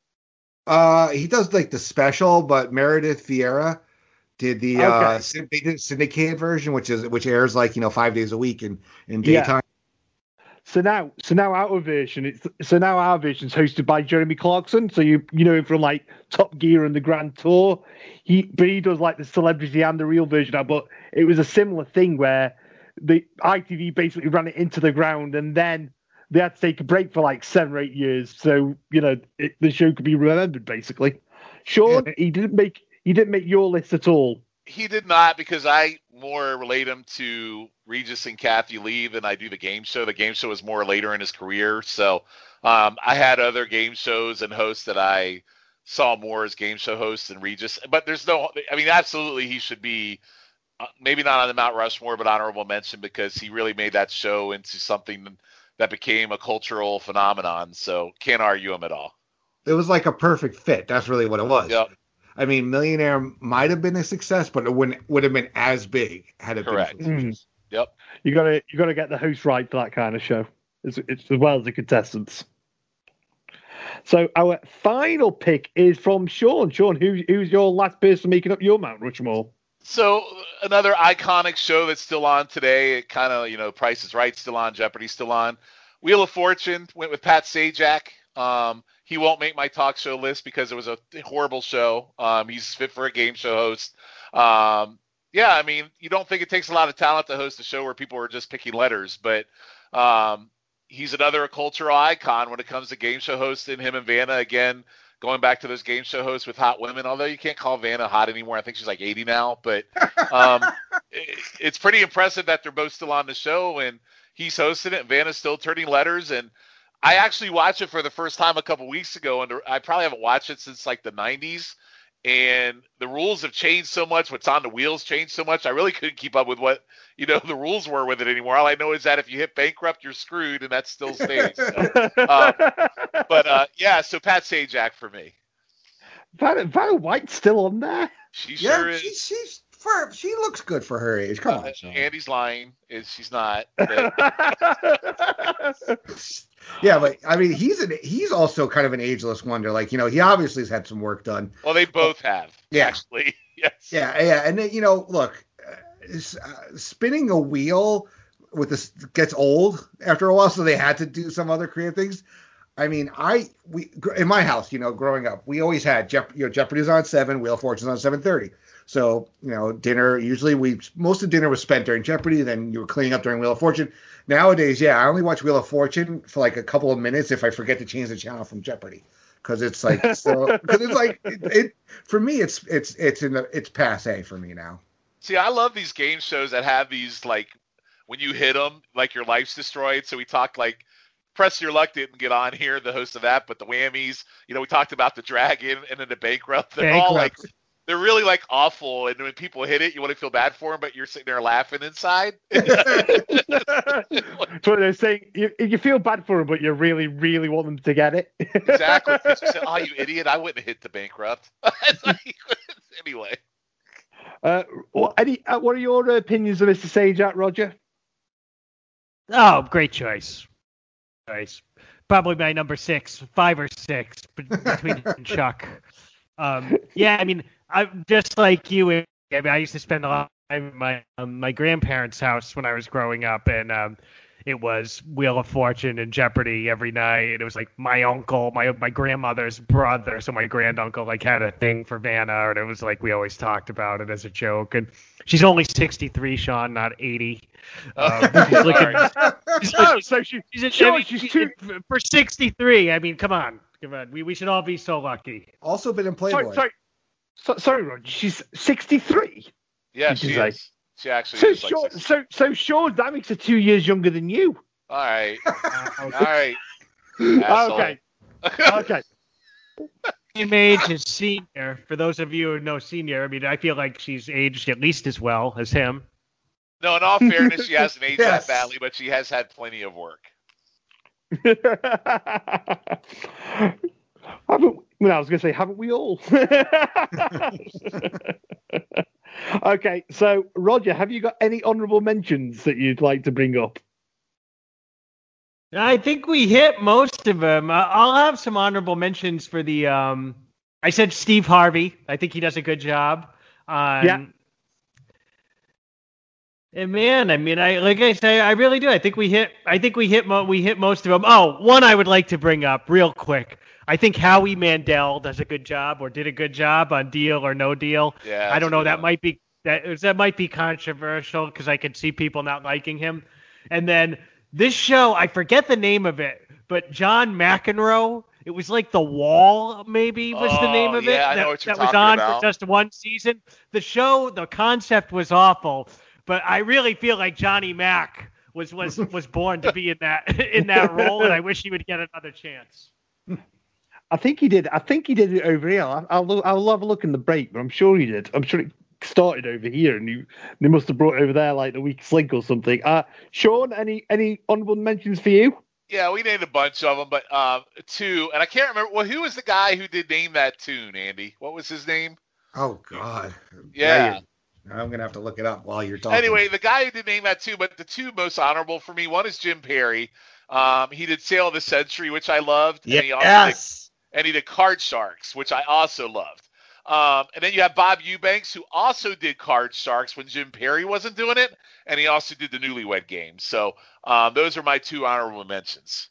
Speaker 5: Uh, he does like the special, but Meredith Vieira did the okay. uh, they did syndicated version, which is which airs like you know five days a week in in daytime.
Speaker 2: Yeah. So now, so now our version, it's so now our version is hosted by Jeremy Clarkson. So you you know him from like Top Gear and the Grand Tour. He but he does like the celebrity and the real version now. But it was a similar thing where the I T V basically ran it into the ground, and then they had to take a break for like seven or eight years, so you know it, the show could be remembered. Basically, Sean, he didn't make he didn't make your list at all.
Speaker 4: He did not, because I more relate him to Regis and Kathy Lee than I do the game show. The game show was more later in his career, so um, I had other game shows and hosts that I saw more as game show hosts than Regis. But there's no, I mean, absolutely he should be, uh, maybe not on the Mount Rushmore, but honorable mention, because he really made that show into something that became a cultural phenomenon. So can't argue him at all.
Speaker 5: It was like a perfect fit. That's really what it was.
Speaker 4: Yep.
Speaker 5: I mean, Millionaire might have been a success, but it wouldn't would have been as big had it
Speaker 4: Correct.
Speaker 5: been.
Speaker 2: Mm.
Speaker 4: Yep.
Speaker 2: You gotta you gotta get the host right for that kind of show, it's, it's as well as the contestants. So our final pick is from Sean. Sean, who, who's your last person making up your Mount Rushmore?
Speaker 4: So another iconic show that's still on today. It kind of, you know, Price is Right still on, Jeopardy still on. Wheel of Fortune went with Pat Sajak. Um, he won't make my talk show list because it was a horrible show. Um, he's fit for a game show host. Um, yeah, I mean, you don't think it takes a lot of talent to host a show where people are just picking letters, but um, he's another cultural icon when it comes to game show hosting. Him and Vanna, again, going back to those game show hosts with hot women, although you can't call Vanna hot anymore. I think she's like eighty now, but um, it, it's pretty impressive that they're both still on the show, and he's hosting it, and Vanna's still turning letters. And I actually watched it for the first time a couple weeks ago, and I probably haven't watched it since like the nineties. And the rules have changed so much. What's on the wheels changed so much. I really couldn't keep up with what, you know, the rules were with it anymore. All I know is that if you hit bankrupt, you're screwed, and that still stays. So, um, but uh, yeah, so Pat Sajak for me.
Speaker 2: Vanna, Vanna White's still on there.
Speaker 4: She
Speaker 5: Yeah,
Speaker 4: sure is.
Speaker 5: she, she's for she looks good for her age. Come
Speaker 4: Uh,
Speaker 5: on, Sean.
Speaker 4: Andy's lying. Is she's not. But
Speaker 5: Yeah, but I mean, he's an he's also kind of an ageless wonder. Like, you know, he obviously has had some work done.
Speaker 4: well, they both have.
Speaker 5: Yeah.
Speaker 4: Actually, yes.
Speaker 5: Yeah, yeah, and then, you know, look, uh, s- uh, spinning a wheel with this gets old after a while, so they had to do some other creative things. I mean, I we gr- in my house, you know, growing up, we always had Jeop- you know, Jeopardy's on seven, Wheel of Fortune's on seven thirty. So, you know, dinner usually we most of dinner was spent during Jeopardy, then you were cleaning up during Wheel of Fortune. Nowadays, yeah, I only watch Wheel of Fortune for like a couple of minutes if I forget to change the channel from Jeopardy, because it's like so because it's like it, it for me it's it's it's in the it's passe for me now.
Speaker 4: See, I love these game shows that have these, like, when you hit them, like your life's destroyed. So we talked like Press Your Luck didn't get on here, the host of that, but the Whammies, you know, we talked about the Dragon and then the Bankrupt. They're all like, they're really like awful. And when people hit it, you want to feel bad for them, but you're sitting there laughing inside.
Speaker 2: So they're saying you, you feel bad for them, but you really, really want them to get it.
Speaker 4: Exactly. Because you said, oh, you idiot, I wouldn't have hit the Bankrupt. Anyway.
Speaker 2: Uh, what, any, uh, what are your opinions of Mister Sajak, Roger?
Speaker 3: Oh, great choice. Choice. Probably my number six, five or six be- between him and Chuck. Um, yeah, I mean, I'm just like you. I mean, I used to spend a lot of time at my um, my grandparents' house when I was growing up, and um, it was Wheel of Fortune and Jeopardy every night. And it was like my uncle, my my grandmother's brother, so my granduncle like had a thing for Vanna, and it was like we always talked about it as a joke. And she's only sixty-three, Sean, not eighty. Um, she's looking, she's,
Speaker 2: Oh, so she,
Speaker 3: she's,
Speaker 2: sure,
Speaker 3: I mean,
Speaker 2: she's
Speaker 3: she-
Speaker 2: too.
Speaker 3: for sixty-three. I mean, come on, come on. We we should all be so lucky.
Speaker 5: Also been in Playboy.
Speaker 2: Sorry, sorry, so, sorry, Roger. She's sixty-three.
Speaker 4: Yeah,
Speaker 2: Did
Speaker 4: she
Speaker 2: you say?
Speaker 4: is. She actually
Speaker 2: So,
Speaker 4: is like
Speaker 2: Sean,
Speaker 4: six.
Speaker 2: so, so, Sean, that makes her two years younger than you.
Speaker 4: All right. All right. Asshole.
Speaker 2: Okay. Okay.
Speaker 3: Same age as senior. For those of you who know senior, I mean, I feel like she's aged at least as well as him.
Speaker 4: No, in all fairness, she hasn't aged
Speaker 5: Yes.
Speaker 4: that badly, but she has had plenty of work.
Speaker 2: haven't, well, I was going to say, haven't we all? Okay, so, Roger, have you got any honourable mentions that you'd like to bring up?
Speaker 3: I think we hit most of them. Uh, I'll have some honorable mentions for the. Um, I said Steve Harvey. I think he does a good job. Um,
Speaker 2: Yeah.
Speaker 3: And man, I mean, I like I say, I really do. I think we hit. I think we hit. Mo- we hit most of them. Oh, one I would like to bring up real quick. I think Howie Mandel does a good job, or did a good job on Deal or No Deal.
Speaker 4: Yeah,
Speaker 3: I don't know.
Speaker 4: that's a
Speaker 3: That
Speaker 4: good
Speaker 3: might be that that might be controversial because I could see people not liking him. And then this show, I forget the name of it, but John McEnroe, it was like The Wall, maybe was
Speaker 4: oh,
Speaker 3: the name of
Speaker 4: yeah,
Speaker 3: it.
Speaker 4: I
Speaker 3: that,
Speaker 4: know what you're
Speaker 3: that was
Speaker 4: talking
Speaker 3: on
Speaker 4: about.
Speaker 3: for just one season. The show, the concept was awful, but I really feel like Johnny Mac was was was born to be in that in that role, and I wish he would get another chance.
Speaker 2: I think he did. I think he did it over here. I'll, I'll, I'll have a look in the break, but I'm sure he did. I'm sure it started over here, and you, they must have brought it over there like the weak link or something. Uh, Sean, any any honorable mentions for you?
Speaker 4: Yeah, we named a bunch of them, but um, two, and I can't remember. Well, who was the guy who did name that tune, Andy? What was his name?
Speaker 5: Oh God.
Speaker 4: Yeah.
Speaker 5: Now I'm gonna have to look it up while you're talking.
Speaker 4: Anyway, the guy who did name that tune, but the two most honorable for me, one is Jim Perry. Um, he did Sail of the Century, which I loved.
Speaker 5: Yes.
Speaker 4: And he also did, and he did Card Sharks, which I also loved. Um, and then you have Bob Eubanks, who also did Card Sharks when Jim Perry wasn't doing it, and he also did the Newlywed Game. So um, those are my two honorable mentions.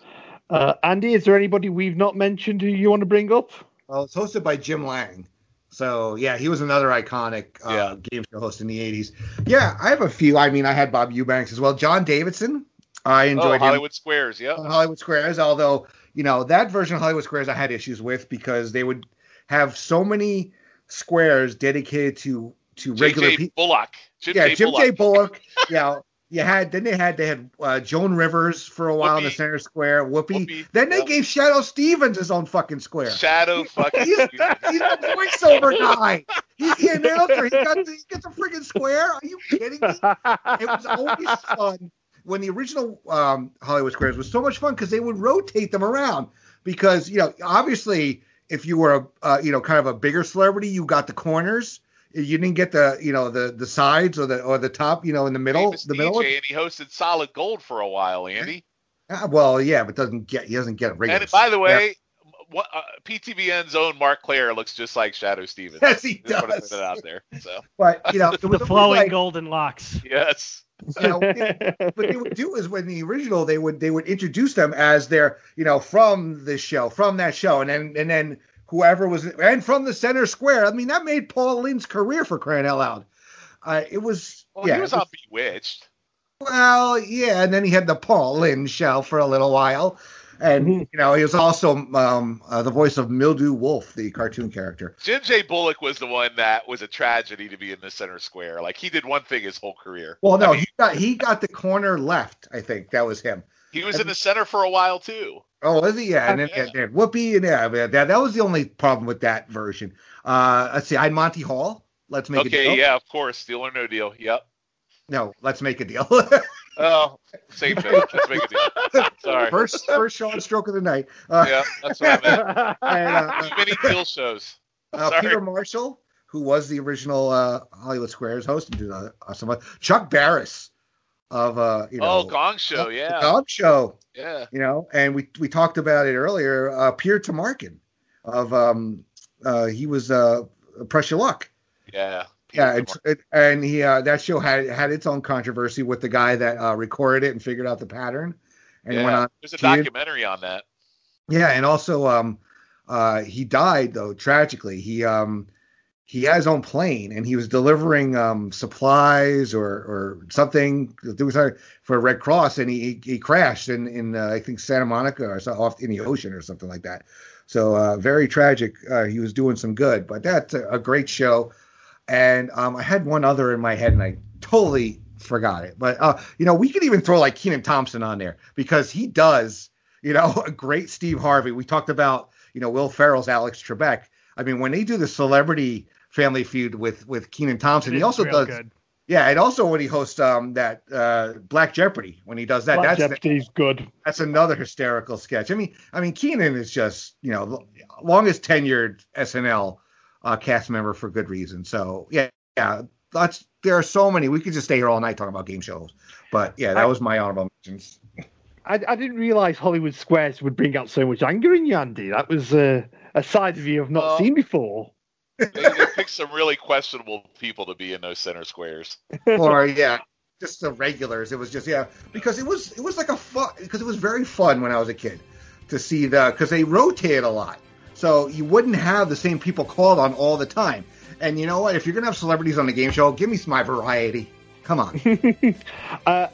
Speaker 2: Uh, Andy, is there anybody we've not mentioned who you want to bring up?
Speaker 5: Well, it's hosted by Jim Lang. So, yeah, he was another iconic uh,
Speaker 4: Yeah.
Speaker 5: game show host in the eighties. Yeah, I have a few. I mean, I had Bob Eubanks as well. John Davidson. I
Speaker 4: Oh,
Speaker 5: enjoyed
Speaker 4: Hollywood
Speaker 5: him
Speaker 4: Squares, yep.
Speaker 5: on Hollywood Squares, although, you know, that version of Hollywood Squares I had issues with because they would have so many squares dedicated to, to regular
Speaker 4: J J
Speaker 5: people.
Speaker 4: Bullock. Jim
Speaker 5: Yeah,
Speaker 4: J.
Speaker 5: Jim
Speaker 4: Bullock.
Speaker 5: J. Bullock. Yeah. You had then they had they had uh, Joan Rivers for a while in the
Speaker 4: Whoopi.
Speaker 5: center square. Whoopi.
Speaker 4: Whoopi,
Speaker 5: Then they
Speaker 4: yep.
Speaker 5: gave Shadow Stevens his own fucking square.
Speaker 4: Shadow fucking
Speaker 5: He's, he's a voiceover guy. He's the announcer. He got the, he gets a freaking square. Are you kidding me? It was always fun when the original um, Hollywood Squares was so much fun because they would rotate them around. Because you know, obviously, if you were a uh, you know kind of a bigger celebrity, you got the corners. You didn't get the you know the the sides or the or the top. You know, in the middle.
Speaker 4: famous
Speaker 5: The
Speaker 4: D
Speaker 5: middle.
Speaker 4: J, and he hosted Solid Gold for a while, Andy.
Speaker 5: Uh, well, yeah, but doesn't get he doesn't get regular.
Speaker 4: And by the way, what, uh, P T V N's own Mark Claire looks just like Shadow Stevens.
Speaker 5: Yes, he
Speaker 4: Just wanna
Speaker 5: does.
Speaker 4: put it out there. So
Speaker 5: But you know, it was
Speaker 3: The flowing
Speaker 5: like,
Speaker 3: golden locks.
Speaker 4: yes,
Speaker 5: you know, what they would do is when the original they would they would introduce them as their you know from this show, from that show, and then and then whoever was and from the center square. I mean, that made Paul Lynde's career for crying out loud. Uh, it was
Speaker 4: well,
Speaker 5: yeah.
Speaker 4: he was
Speaker 5: it
Speaker 4: on Bewitched.
Speaker 5: Well, yeah, and then he had the Paul Lynde show for a little while, and
Speaker 2: Mhm.
Speaker 5: you know he was also um, uh, the voice of Mildew Wolf, the cartoon character.
Speaker 4: Jim J. Bullock was the one that was a tragedy to be in the center square. Like he did one thing his whole career.
Speaker 5: Well, no,
Speaker 4: I mean,
Speaker 5: he got he got the corner left. I think that was him.
Speaker 4: he was in the center for a while too.
Speaker 5: Oh, was he? Yeah, and then
Speaker 4: Yeah.
Speaker 5: yeah. yeah, Whoopi, and yeah, that that was the only problem with that version. Uh, let's see, I had Monty Hall. Let's make a
Speaker 4: Okay,
Speaker 5: deal.
Speaker 4: yeah, of course, Deal or No Deal. Yep.
Speaker 5: No, let's make a deal.
Speaker 4: Oh, same thing. Let's make a deal. Sorry.
Speaker 5: first, first Sean stroke of the night. Uh,
Speaker 4: Yeah, that's what I meant.
Speaker 5: and, uh,
Speaker 4: Too many deal shows.
Speaker 5: uh,
Speaker 4: Sorry.
Speaker 5: Peter Marshall, who was the original uh, Hollywood Squares host, and did uh, awesome. Chuck Barris of uh, you know,
Speaker 4: Oh, Gong Show,
Speaker 5: the
Speaker 4: yeah.
Speaker 5: Gong Show.
Speaker 4: Yeah.
Speaker 5: You know, and we we talked about it earlier. Uh, Pierre Tamarkin of um, uh, he was uh, Press Your Luck.
Speaker 4: Yeah.
Speaker 5: Yeah, and, and he uh, that show had had its own controversy with the guy that uh, recorded it and figured out the pattern, and
Speaker 4: yeah.
Speaker 5: went on.
Speaker 4: There's a
Speaker 5: to-
Speaker 4: documentary on that.
Speaker 5: Yeah, and also um, uh, he died though tragically. He um, he had his own plane and he was delivering um, supplies or or something doing something for Red Cross, and he he crashed in in uh, I think Santa Monica or so, off in the ocean or something like that. So uh, very tragic. Uh, he was doing some good, but that's a, a great show. And um, I had one other in my head, and I totally forgot it. But, uh, you know, we could even throw, like, Kenan Thompson on there because he does, you know, a great Steve Harvey. We talked about, you know, Will Ferrell's Alex Trebek. I mean, when they do the Celebrity Family Feud with, with Kenan Thompson, he also does.
Speaker 3: Good.
Speaker 5: Yeah, and also when he hosts um, that uh, Black Jeopardy, when he does that.
Speaker 2: Black
Speaker 5: that's
Speaker 2: Jeopardy's good.
Speaker 5: That's another hysterical sketch. I mean, I mean, Kenan is just, you know, longest tenured S N L Uh, cast member for good reason. So yeah, yeah, that's there are so many. We could just stay here all night talking about game shows. But yeah, that was my honorable mentions.
Speaker 2: I, I didn't realize Hollywood Squares would bring out so much anger in you, Andy. That was uh, a side of you I've not
Speaker 4: Well,
Speaker 2: seen before.
Speaker 4: They, they picked some really questionable people to be in those center squares.
Speaker 5: Or yeah, just the regulars. It was just yeah, because it was it was like a fun because it was very fun when I was a kid to see the because they rotated a lot. So you wouldn't have the same people called on all the time. And you know what? If you're going to have celebrities on the game show, give me my variety. Come on.
Speaker 2: uh,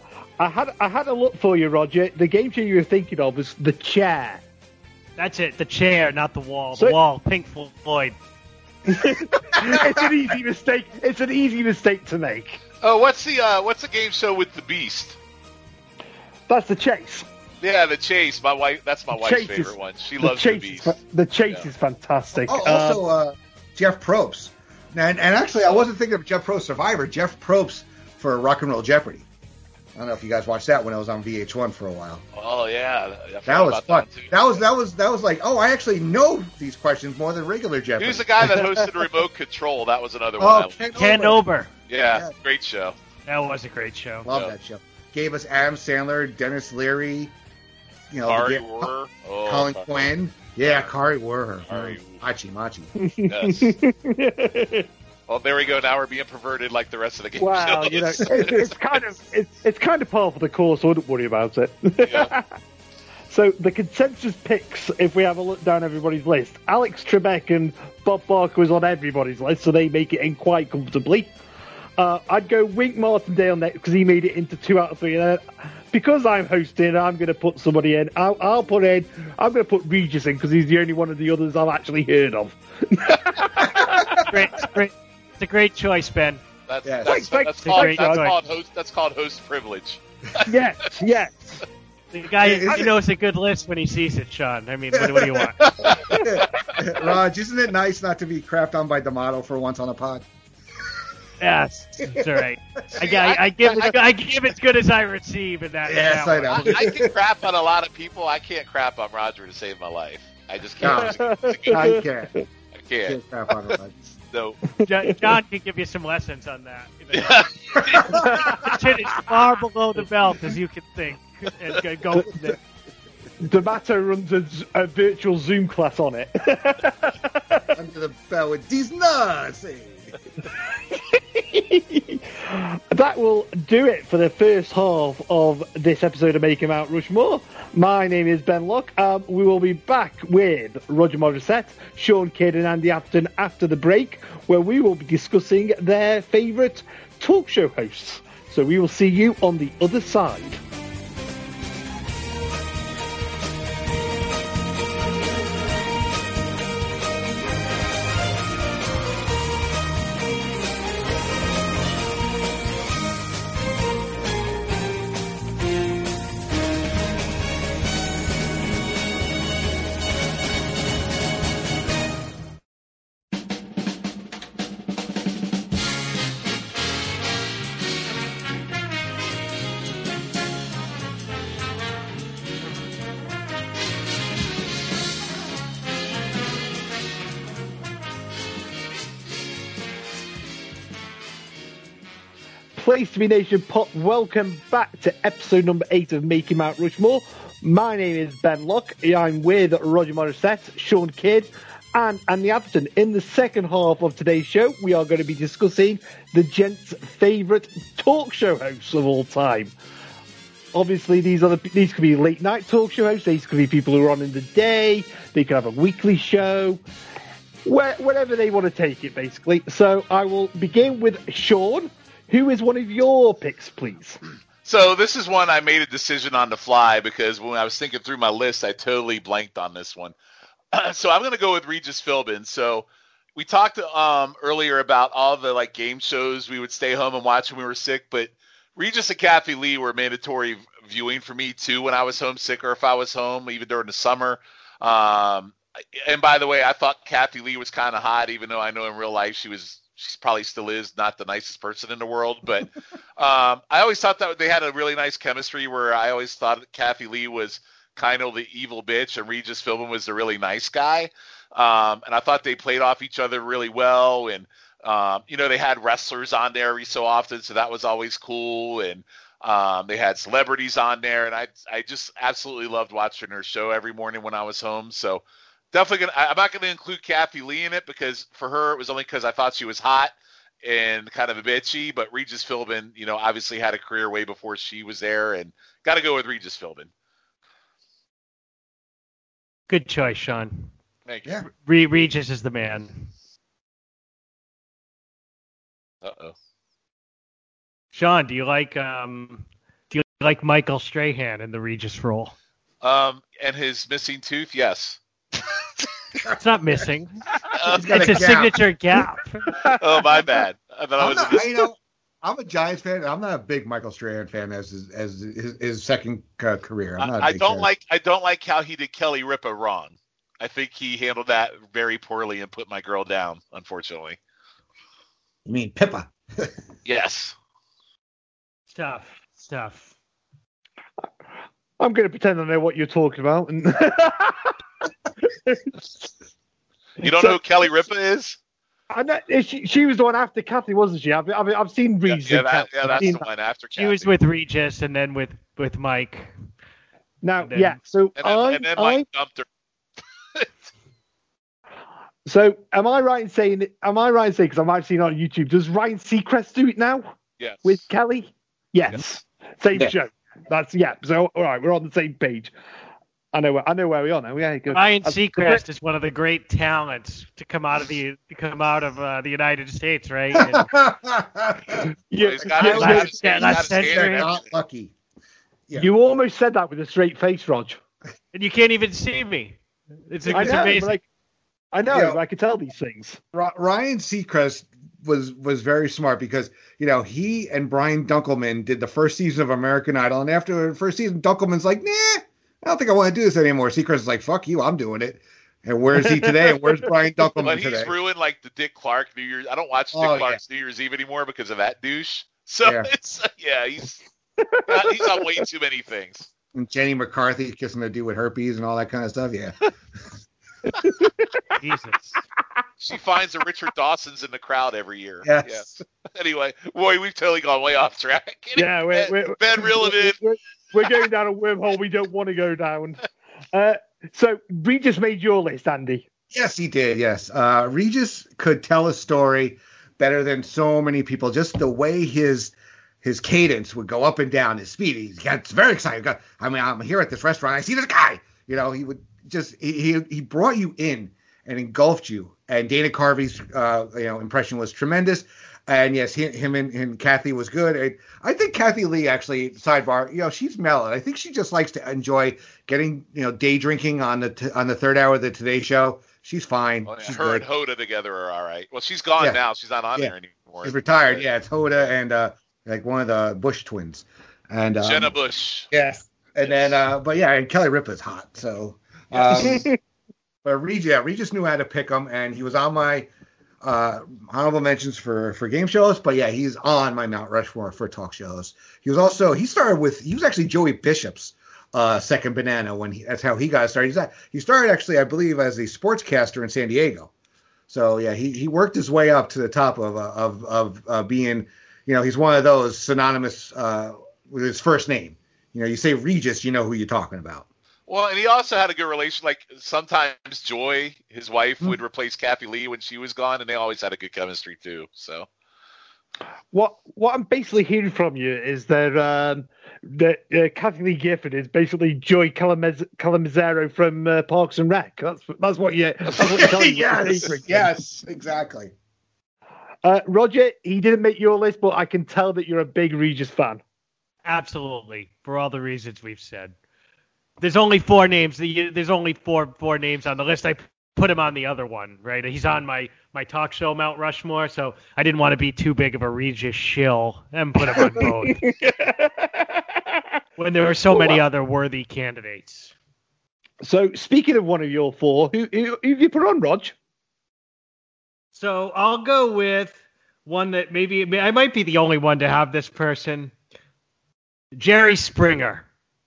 Speaker 2: I had I had a look for you, Roger. The game show you were thinking of was The Chair.
Speaker 3: That's it. The chair, not the wall.
Speaker 2: So-
Speaker 3: the wall. Pink Floyd.
Speaker 2: It's an easy mistake. It's an easy mistake to make.
Speaker 4: Oh, what's the uh, what's the game show with the Beast?
Speaker 2: That's The Chase.
Speaker 4: Yeah, the Chase. My wife. That's my wife's
Speaker 2: Chase
Speaker 4: favorite
Speaker 2: is-
Speaker 4: one. She
Speaker 2: The
Speaker 4: loves the
Speaker 2: Chase, is,
Speaker 4: Beast.
Speaker 2: fa- the chase
Speaker 4: Yeah.
Speaker 2: is fantastic.
Speaker 5: Oh, also, uh, Jeff Probst. And, and actually, I wasn't thinking of Jeff Probst Survivor. Jeff Probst for Rock and Roll Jeopardy. I don't know if you guys watched that when it was on V H one for a while.
Speaker 4: Oh yeah, I forgot
Speaker 5: That was
Speaker 4: about
Speaker 5: fun.
Speaker 4: too.
Speaker 5: That was that was that was like, oh, I actually know these questions more than regular Jeopardy.
Speaker 4: Who's the guy that hosted Remote Control? That was another
Speaker 5: Oh,
Speaker 4: one.
Speaker 5: Ken
Speaker 3: Ken
Speaker 5: Ober.
Speaker 3: Ober.
Speaker 4: Yeah,
Speaker 5: Yeah.
Speaker 4: great show.
Speaker 3: That was a great show.
Speaker 5: Love
Speaker 4: Yeah.
Speaker 5: that show. Gave us Adam Sandler, Dennis Leary, you know,
Speaker 4: Ari
Speaker 5: the-
Speaker 4: Wurr. Oh,
Speaker 5: Colin
Speaker 4: fuck.
Speaker 5: Quinn. Yeah, Kari Wurr.
Speaker 4: Kari.
Speaker 5: Machi Machi.
Speaker 4: Yes. Well, there we go. Now we're being perverted like the rest of the game
Speaker 2: Wow,
Speaker 4: shows.
Speaker 2: you know, it's, it's kind of it's, it's kind of par for the course. So I wouldn't worry about it.
Speaker 4: Yeah.
Speaker 2: So the consensus picks, if we have a look down everybody's list, Alex Trebek and Bob Barker was on everybody's list, so they make it in quite comfortably. Uh, I'd go Wink Martindale next because he made it into two out of three. And then, because I'm hosting, I'm going to put somebody in. I'll, I'll put in. I'm going to put Regis in because he's the only one of the others I've actually heard of.
Speaker 3: Great, great. It's a great choice, Ben.
Speaker 4: That's,
Speaker 5: Yes.
Speaker 4: that's,
Speaker 2: Thanks,
Speaker 4: that's,
Speaker 2: thanks,
Speaker 4: called,
Speaker 3: thanks,
Speaker 4: that's,
Speaker 3: Doug.
Speaker 4: called host, that's called host privilege.
Speaker 2: Yes, yes.
Speaker 3: The guy
Speaker 5: Is
Speaker 3: he
Speaker 5: it-
Speaker 3: knows a good list when he sees it, Sean. I mean, what, what do you want?
Speaker 5: Raj, isn't it nice not to be crapped on by D'Amato for once on a pod?
Speaker 3: Yes, it's all right. I, I, I give I, I give as good as I receive in that. in
Speaker 5: Yes,
Speaker 3: that
Speaker 5: I
Speaker 3: one.
Speaker 5: know.
Speaker 4: I, I can crap on a lot of people. I can't crap on Roger to save my life. I just can't.
Speaker 5: No.
Speaker 4: It's a good-
Speaker 5: I can't.
Speaker 4: I can't.
Speaker 5: Can't crap on Raj.
Speaker 4: No.
Speaker 3: Jo- John can give you some lessons on that. You know. The chin is far below the belt, as you can think. And go- go from there.
Speaker 2: D'Amato runs a, z- a virtual Zoom class on it.
Speaker 5: Under the bell with these nuts.
Speaker 2: That will do it for the first half of this episode of Making Mount Rushmore. My name is Ben Locke. Um, we will be back with Roger Morissette, Sean Kidd and Andy Afton after the break, where we will be discussing their favourite talk show hosts. So we will see you on the other side. Place to be Nation Pop, welcome back to episode number eight of Making Mount Rushmore. My name is Ben Locke. I'm with Roger Morissette, Sean Kidd, and Andy Afton. In the second half of today's show, we are going to be discussing the gents' favourite talk show hosts of all time. Obviously, these are the, these could be late night talk show hosts. These could be people who are on in the day. They could have a weekly show. Where, wherever they want to take it, basically. So I will begin with Sean. Who is one of your picks, please?
Speaker 4: So this is one I made a decision on the fly because when I was thinking through my list, I totally blanked on this one. So I'm going to go with Regis Philbin. So we talked um, earlier about all the like game shows we would stay home and watch when we were sick, but Regis and Kathy Lee were mandatory viewing for me too when I was homesick or if I was home, even during the summer. Um, and by the way, I thought Kathy Lee was kind of hot, even though I know in real life she was. She probably still is not the nicest person in the world, but um, I always thought that they had a really nice chemistry where I always thought Kathy Lee was kind of the evil bitch and Regis Philbin was the really nice guy. Um, and I thought they played off each other really well. And, um, you know, they had wrestlers on there every so often, so that was always cool. And um, they had celebrities on there. And I, I just absolutely loved watching her show every morning when I was home. So definitely gonna. I'm not gonna include Kathy Lee in it because for her it was only because I thought she was hot and kind of a bitchy. But Regis Philbin, you know, obviously had a career way before she was there, and got to go with Regis Philbin.
Speaker 3: Good choice, Sean.
Speaker 4: Thank you.
Speaker 5: Yeah.
Speaker 3: Re- Regis is the man.
Speaker 4: Uh oh.
Speaker 3: Sean, do you like um, do you like Michael Strahan in the Regis role?
Speaker 4: Um, and his missing tooth, yes.
Speaker 3: It's not missing.
Speaker 4: Uh,
Speaker 5: He's got
Speaker 3: It's a
Speaker 5: gap.
Speaker 3: signature gap.
Speaker 4: oh, my bad. I thought I
Speaker 5: I'm
Speaker 4: was.
Speaker 5: not,
Speaker 4: a mis-
Speaker 5: you know, I'm a Giants fan. I'm not a big Michael Strahan fan as his, as his, his second uh, career. I'm not a
Speaker 4: I, I
Speaker 5: big
Speaker 4: don't
Speaker 5: fan.
Speaker 4: like. I don't like how he did Kelly Ripa wrong. I think he handled that very poorly and put my girl down. Unfortunately.
Speaker 5: You mean Pippa?
Speaker 4: Yes.
Speaker 3: Stuff. Stuff.
Speaker 2: I'm going to pretend I know what you're talking about. And
Speaker 4: You don't
Speaker 2: So-
Speaker 4: know who Kelly Ripa is?
Speaker 2: I know, she, she was the one after Kathy, wasn't she? I've, I've, I've seen
Speaker 4: Yeah,
Speaker 2: Regis.
Speaker 4: yeah,
Speaker 2: and
Speaker 4: that,
Speaker 2: Kathy.
Speaker 4: yeah
Speaker 2: I've
Speaker 4: that's
Speaker 2: seen
Speaker 4: the
Speaker 2: that.
Speaker 4: one after.
Speaker 3: She was
Speaker 4: Kathy.
Speaker 3: with Regis and then with, with Mike.
Speaker 2: Now,
Speaker 3: and then-
Speaker 2: yeah. So
Speaker 4: And then,
Speaker 2: I,
Speaker 4: and then
Speaker 2: I,
Speaker 4: Mike dumped her.
Speaker 2: so am I right in saying? Am I right in saying? Because I might have seen it on YouTube. Does Ryan Seacrest do it now
Speaker 4: Yes.
Speaker 2: with Kelly? Yes. Same
Speaker 5: Yeah.
Speaker 2: show. That's yeah. So all right, we're on the same page. I know. Where, I know where we are now. Yeah. Good.
Speaker 3: Ryan
Speaker 2: Uh,
Speaker 3: Seacrest is one of the great talents to come out of the to come out of uh, the United States, right? And
Speaker 2: You,
Speaker 4: He's got
Speaker 2: you-
Speaker 4: his-
Speaker 3: last-
Speaker 4: he's got his-
Speaker 3: yeah,
Speaker 4: he's
Speaker 3: last
Speaker 4: got his
Speaker 3: century.
Speaker 4: hand
Speaker 5: They're
Speaker 4: down.
Speaker 5: not lucky. Yeah.
Speaker 2: you almost said that with a straight face, Rog.
Speaker 3: and you can't even see me. It's,
Speaker 2: I
Speaker 3: it's
Speaker 2: know.
Speaker 3: amazing.
Speaker 2: But like, I know.
Speaker 5: Yeah.
Speaker 2: but I can tell these things.
Speaker 5: Ry- Ryan Seacrest was was very smart because you know he and Brian Dunkelman did the first season of American Idol, and after the first season, Dunkelman's like, nah, I don't think I want to do this anymore. Seacrest is like, fuck you, I'm doing it. And where's he today? And where's Brian Dunkelman
Speaker 4: But he's
Speaker 5: today?
Speaker 4: ruined like the Dick Clark New Year's. I don't watch Dick
Speaker 5: Oh,
Speaker 4: Clark's New Year's Eve anymore because of that douche. So
Speaker 5: Yeah.
Speaker 4: it's yeah, he's he's on way too many things.
Speaker 5: And Jenny McCarthy kissing a dude with herpes and all that kind of stuff. Yeah.
Speaker 3: Jesus.
Speaker 4: She finds the Richard Dawsons in the crowd every year.
Speaker 5: Yes.
Speaker 4: Yeah. Anyway, boy, we've totally gone way off track.
Speaker 2: Yeah, we're, we're,
Speaker 4: Ben, reel it in.
Speaker 2: We're, we're going down a wormhole we don't want to go down. Uh, so Regis made your list, Andy.
Speaker 5: Yes, he did. Yes. Uh, Regis could tell a story better than so many people. Just the way his his cadence would go up and down, his speed. He gets very excited. Got- I mean, I'm here at this restaurant. I see this guy. You know, he would just he he, he brought you in and engulfed you. And Dana Carvey's uh, you know impression was tremendous. And yes, he, him and, and Kathy was good. And I think Kathy Lee actually, sidebar, you know, she's mellow. I think she just likes to enjoy getting, you know, day drinking on the t- on the third hour of the Today Show. She's fine.
Speaker 4: Well, yeah,
Speaker 5: she's
Speaker 4: her
Speaker 5: good.
Speaker 4: and Hoda together are all right. Well, she's gone
Speaker 5: Yeah.
Speaker 4: now. She's not on
Speaker 5: Yeah.
Speaker 4: there anymore.
Speaker 5: She's retired. Yeah, it's Hoda and uh, like one of the Bush twins. And um,
Speaker 4: Jenna Bush.
Speaker 5: Yes. And then, uh, but yeah, and Kelly Ripa's hot. So, um, but Regis, yeah, Regis knew how to pick him, and he was on my uh, honorable mentions for for game shows. But yeah, he's on my Mount Rushmore for talk shows. He was also he started with he was actually Joey Bishop's uh, second banana when he that's how he got started. He's at, he started actually, I believe, as a sportscaster in San Diego. So yeah, he he worked his way up to the top of uh, of of uh, being, you know, he's one of those synonymous uh, with his first name. You know, you say Regis, you know who you're talking about.
Speaker 4: Well, and he also had a good relation. Like sometimes Joy, his wife, would replace Kathy Lee when she was gone, and they always had a good chemistry too. So
Speaker 2: What what I'm basically hearing from you is that um, that uh, Kathy Lee Gifford is basically Joy Calamaz- Calamazero from uh, Parks and Rec. That's that's what you that's what you're telling me.
Speaker 5: yes, yes, exactly.
Speaker 2: Uh, Roger, he didn't make your list, but I can tell that you're a big Regis fan.
Speaker 3: Absolutely, for all the reasons we've said. There's only four names. There's only four four names on the list. I put him on the other one, right? He's on my, my talk show Mount Rushmore, so I didn't want to be too big of a Regis shill and put him on both. When there were so many other worthy candidates.
Speaker 2: So, speaking of one of your four, who who, who have you put on, Rog?
Speaker 3: So I'll go with one that maybe I might be the only one to have this person. Jerry Springer.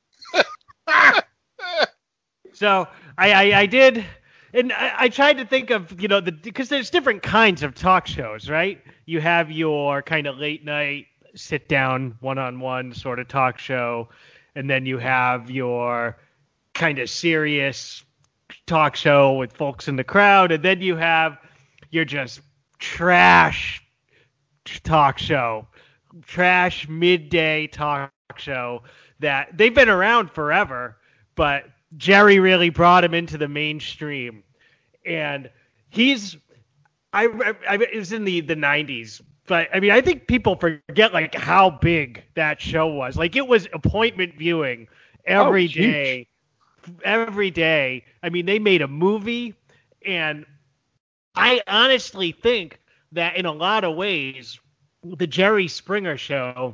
Speaker 3: So I, I, I did, and I, I tried to think of, you know, the because there's different kinds of talk shows, right? You have your kind of late night, sit down, one-on-one sort of talk show, and then you have your kind of serious talk show with folks in the crowd, and then you have your just trash talk show, trash midday talk show that they've been around forever, but Jerry really brought him into the mainstream. And he's, I, I it was in the, the nineties, but I mean, I think people forget like how big that show was. Like it was appointment viewing every
Speaker 2: Oh, huge.
Speaker 3: day, every day. I mean, they made a movie, and I honestly think that in a lot of ways, the Jerry Springer Show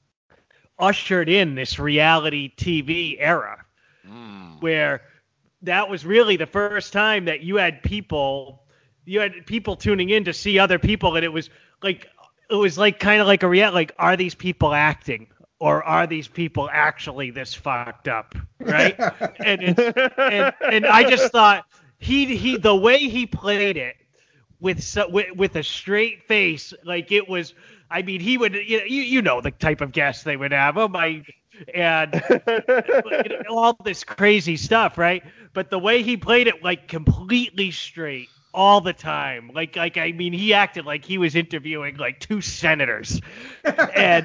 Speaker 3: ushered in this reality T V era,
Speaker 4: Mm.
Speaker 3: where that was really the first time that you had people, you had people tuning in to see other people, and it was like, it was like kind of like a react, like, are these people acting, or are these people actually this fucked up, right? and, it's, and and I just thought he he the way he played it with so, with, with a straight face, like it was. I mean, he would, you you, you know the type of guests they would have. Oh my. And you know, all this crazy stuff, right? But the way he played it, like completely straight all the time, like like I mean, he acted like he was interviewing like two senators, and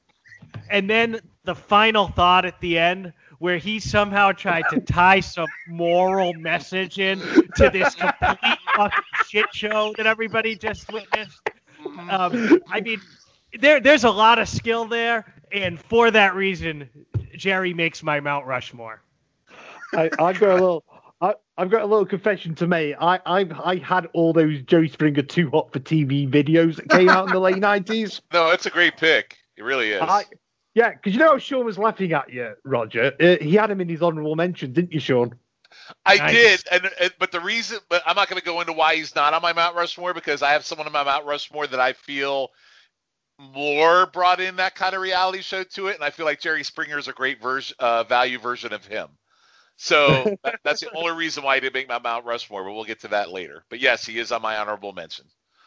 Speaker 3: and then the final thought at the end, where he somehow tried to tie some moral message in to this complete fucking shit show that everybody just witnessed. Um, I mean, there there's a lot of skill there. And for that reason, Jerry makes my Mount Rushmore.
Speaker 2: I, I've got a little, I, I've got a little confession to make. I, I, I had all those Jerry Springer Too Hot for T V videos that came out in the late nineties.
Speaker 4: No, it's a great pick. It really is.
Speaker 2: I, yeah, because you know how Sean was laughing at you, Roger. Uh, he had him in his honourable mention, didn't you, Sean?
Speaker 4: I
Speaker 3: Nice.
Speaker 4: did, and, and but the reason, but I'm not going to go into why he's not on my Mount Rushmore, because I have someone on my Mount Rushmore that I feel more brought in that kind of reality show to it, and I feel like Jerry Springer is a great version, uh, value version of him. So that, that's the only reason why I didn't make my Mount Rushmore, but we'll get to that later. But yes, he is on my honorable mention.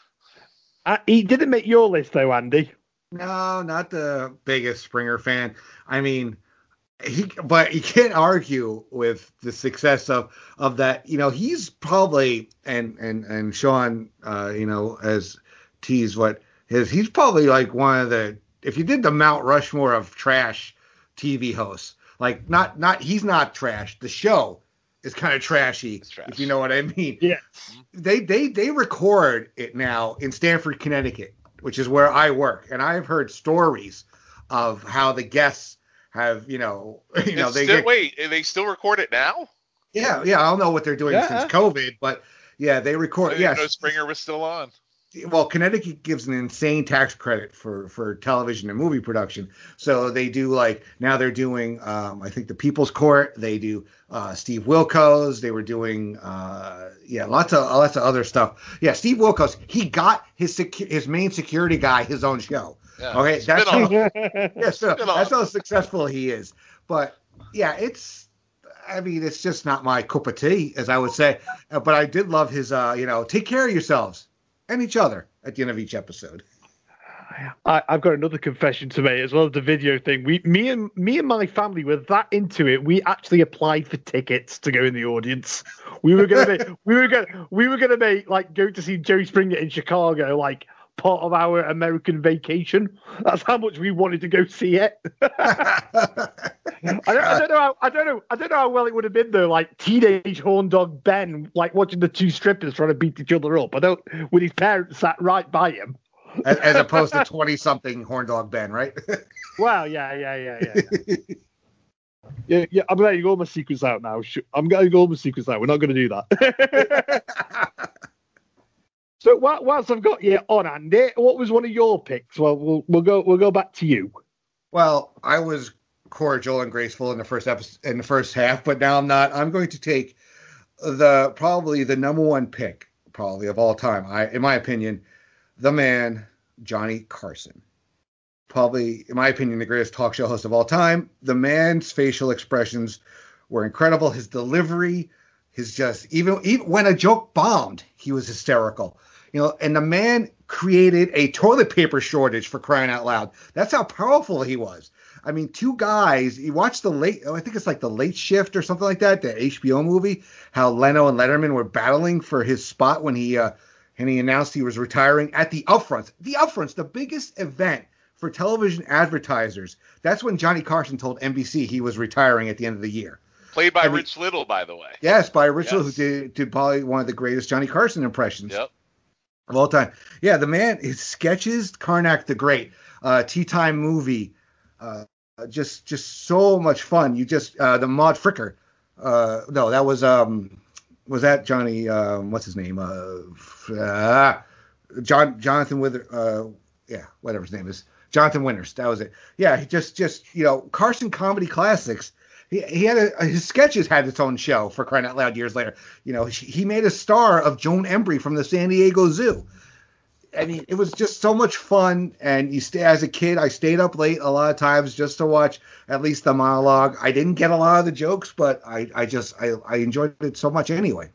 Speaker 2: Uh, he didn't make your list, though, Andy.
Speaker 5: No, not the biggest Springer fan. I mean, he, but you can't argue with the success of of that. You know, he's probably and and and Sean, uh, you know, as teased what his he's probably like one of the, if you did the Mount Rushmore of trash T V hosts, like not not he's not trash. The show is kind of trashy,
Speaker 4: trash.
Speaker 5: if you know what I mean.
Speaker 2: Yes.
Speaker 5: They they they record it now in Stamford, Connecticut, which is where I work, and I've heard stories of how the guests have, you know, you know,
Speaker 4: It's
Speaker 5: they
Speaker 4: still,
Speaker 5: get,
Speaker 4: wait, they still record it now?
Speaker 5: yeah, yeah. I don't know what they're doing
Speaker 2: Yeah.
Speaker 5: since COVID, but yeah, they
Speaker 4: I
Speaker 5: record.
Speaker 4: didn't
Speaker 5: Yes,
Speaker 4: know Springer was still on.
Speaker 5: well, Connecticut gives an insane tax credit for, for television and movie production. So they do, like, now they're doing, um, I think, the People's Court. They do uh, Steve Wilkos. They were doing, uh, yeah, lots of lots of other stuff. Yeah, Steve Wilkos, he got his secu- his main security guy his own show.
Speaker 4: Yeah.
Speaker 5: Okay, that's
Speaker 4: Spin-off.
Speaker 5: how, yeah, so
Speaker 4: Spin-off.
Speaker 5: that's how successful he is. But yeah, it's, I mean, it's just not my cup of tea, as I would say. Uh, but I did love his, uh, you know, take care of yourselves and each other at the end of each episode.
Speaker 2: I, I've got another confession to make as well as the video thing. We, me and me and my family were that into it. We actually applied for tickets to go in the audience. We were gonna make, we were gonna, we were gonna make like go to see Jerry Springer in Chicago, like part of our American vacation. That's how much we wanted to go see it. I, don't, I don't know how, I don't know, I don't know how well it would have been though. Like teenage horn dog Ben, like watching the two strippers trying to beat each other up. I don't, with his parents sat right by him.
Speaker 5: as, as opposed to twenty-something horn dog Ben, right?
Speaker 2: Well, yeah, yeah, yeah, yeah. Yeah, yeah, yeah, I'm letting all my secrets out now. Sh- I'm getting all my secrets out. We're not going to do that. So, wh- whilst I've got you on, Andy, what was one of your picks? Well, we'll we'll go we'll go back to you.
Speaker 5: Well, I was cordial and graceful in the first episode, in the first half, but now I'm not. I'm going to take the probably the number one pick, probably of all time. I, in my opinion, the man Johnny Carson. Probably, in my opinion, the greatest talk show host of all time. The man's facial expressions were incredible. His delivery, his just even even when a joke bombed, he was hysterical. You know, and the man created a toilet paper shortage, for crying out loud. That's how powerful he was. I mean, two guys. You watch the late, I think it's like the Late Shift or something like that, the H B O movie. How Leno and Letterman were battling for his spot when he uh, and he announced he was retiring at the Upfronts. The Upfronts, the biggest event for television advertisers. That's when Johnny Carson told N B C he was retiring at the end of the year.
Speaker 4: Played by
Speaker 5: I mean,
Speaker 4: Rich Little, by the way.
Speaker 5: Yes, by Rich Little,
Speaker 4: Yes.
Speaker 5: who did, did probably one of the greatest Johnny Carson impressions.
Speaker 4: Yep.
Speaker 5: of all time. Yeah, the man, his sketches, Karnak the Great, uh, Tea Time Movie, uh, just just so much fun. You just uh, the Maud Fricker. Uh, no, that was um, was that Johnny? Um, what's his name? Uh, uh, John Jonathan Wither. Uh, yeah, whatever his name is. Jonathan Winters. That was it. Yeah, he just just you know Carson Comedy Classics. He, he had a, his sketches had its own show for crying out loud years later. You know, he made a star of Joan Embry from the San Diego Zoo. I mean, it was just so much fun. And you stay as a kid, I stayed up late a lot of times just to watch at least the monologue. I didn't get a lot of the jokes, but I, I just I, I enjoyed it so much anyway.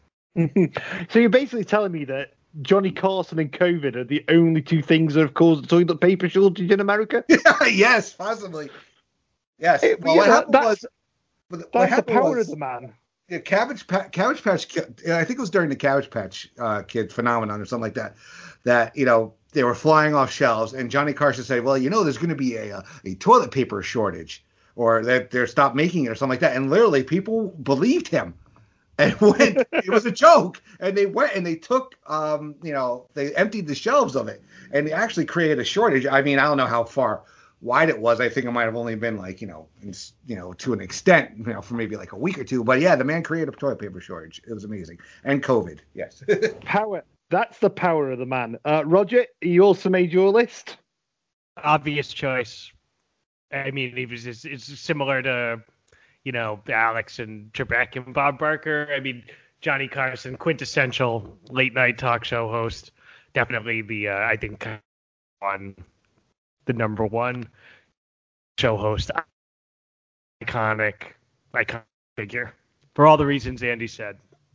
Speaker 2: So you're basically telling me that Johnny Carson and COVID are the only two things that have caused the toilet paper shortage in America?
Speaker 5: Yes, possibly. Yes.
Speaker 2: It,
Speaker 5: well,
Speaker 2: yeah,
Speaker 5: what happened
Speaker 2: that's,
Speaker 5: was, what
Speaker 2: that's the
Speaker 5: happened
Speaker 2: power
Speaker 5: was,
Speaker 2: of the man.
Speaker 5: Yeah, Cabbage Patch, Cabbage Patch Kid, I think it was during the Cabbage Patch uh, Kid phenomenon or something like that, that, you know, they were flying off shelves, and Johnny Carson said, well, you know, there's going to be a, a, a toilet paper shortage, or that they're stopped making it or something like that. And literally people believed him and went, it was a joke. And they went and they took, um, you know, they emptied the shelves of it, and they actually created a shortage. I mean, I don't know how far wide it was. I think it might have only been like, you know, you know, to an extent, you know, for maybe like a week or two. But yeah, the man created a toilet paper shortage. It was amazing. And COVID, yes.
Speaker 2: Power. That's the power of the man. Uh, Roger, you also made your list?
Speaker 3: Obvious choice. I mean, it was it's, it's similar to, you know, Alex and Trebek and Bob Barker. I mean, Johnny Carson, quintessential late night talk show host. Definitely the, uh, I think, on the number one show host. Iconic, iconic figure. For all the reasons Andy said.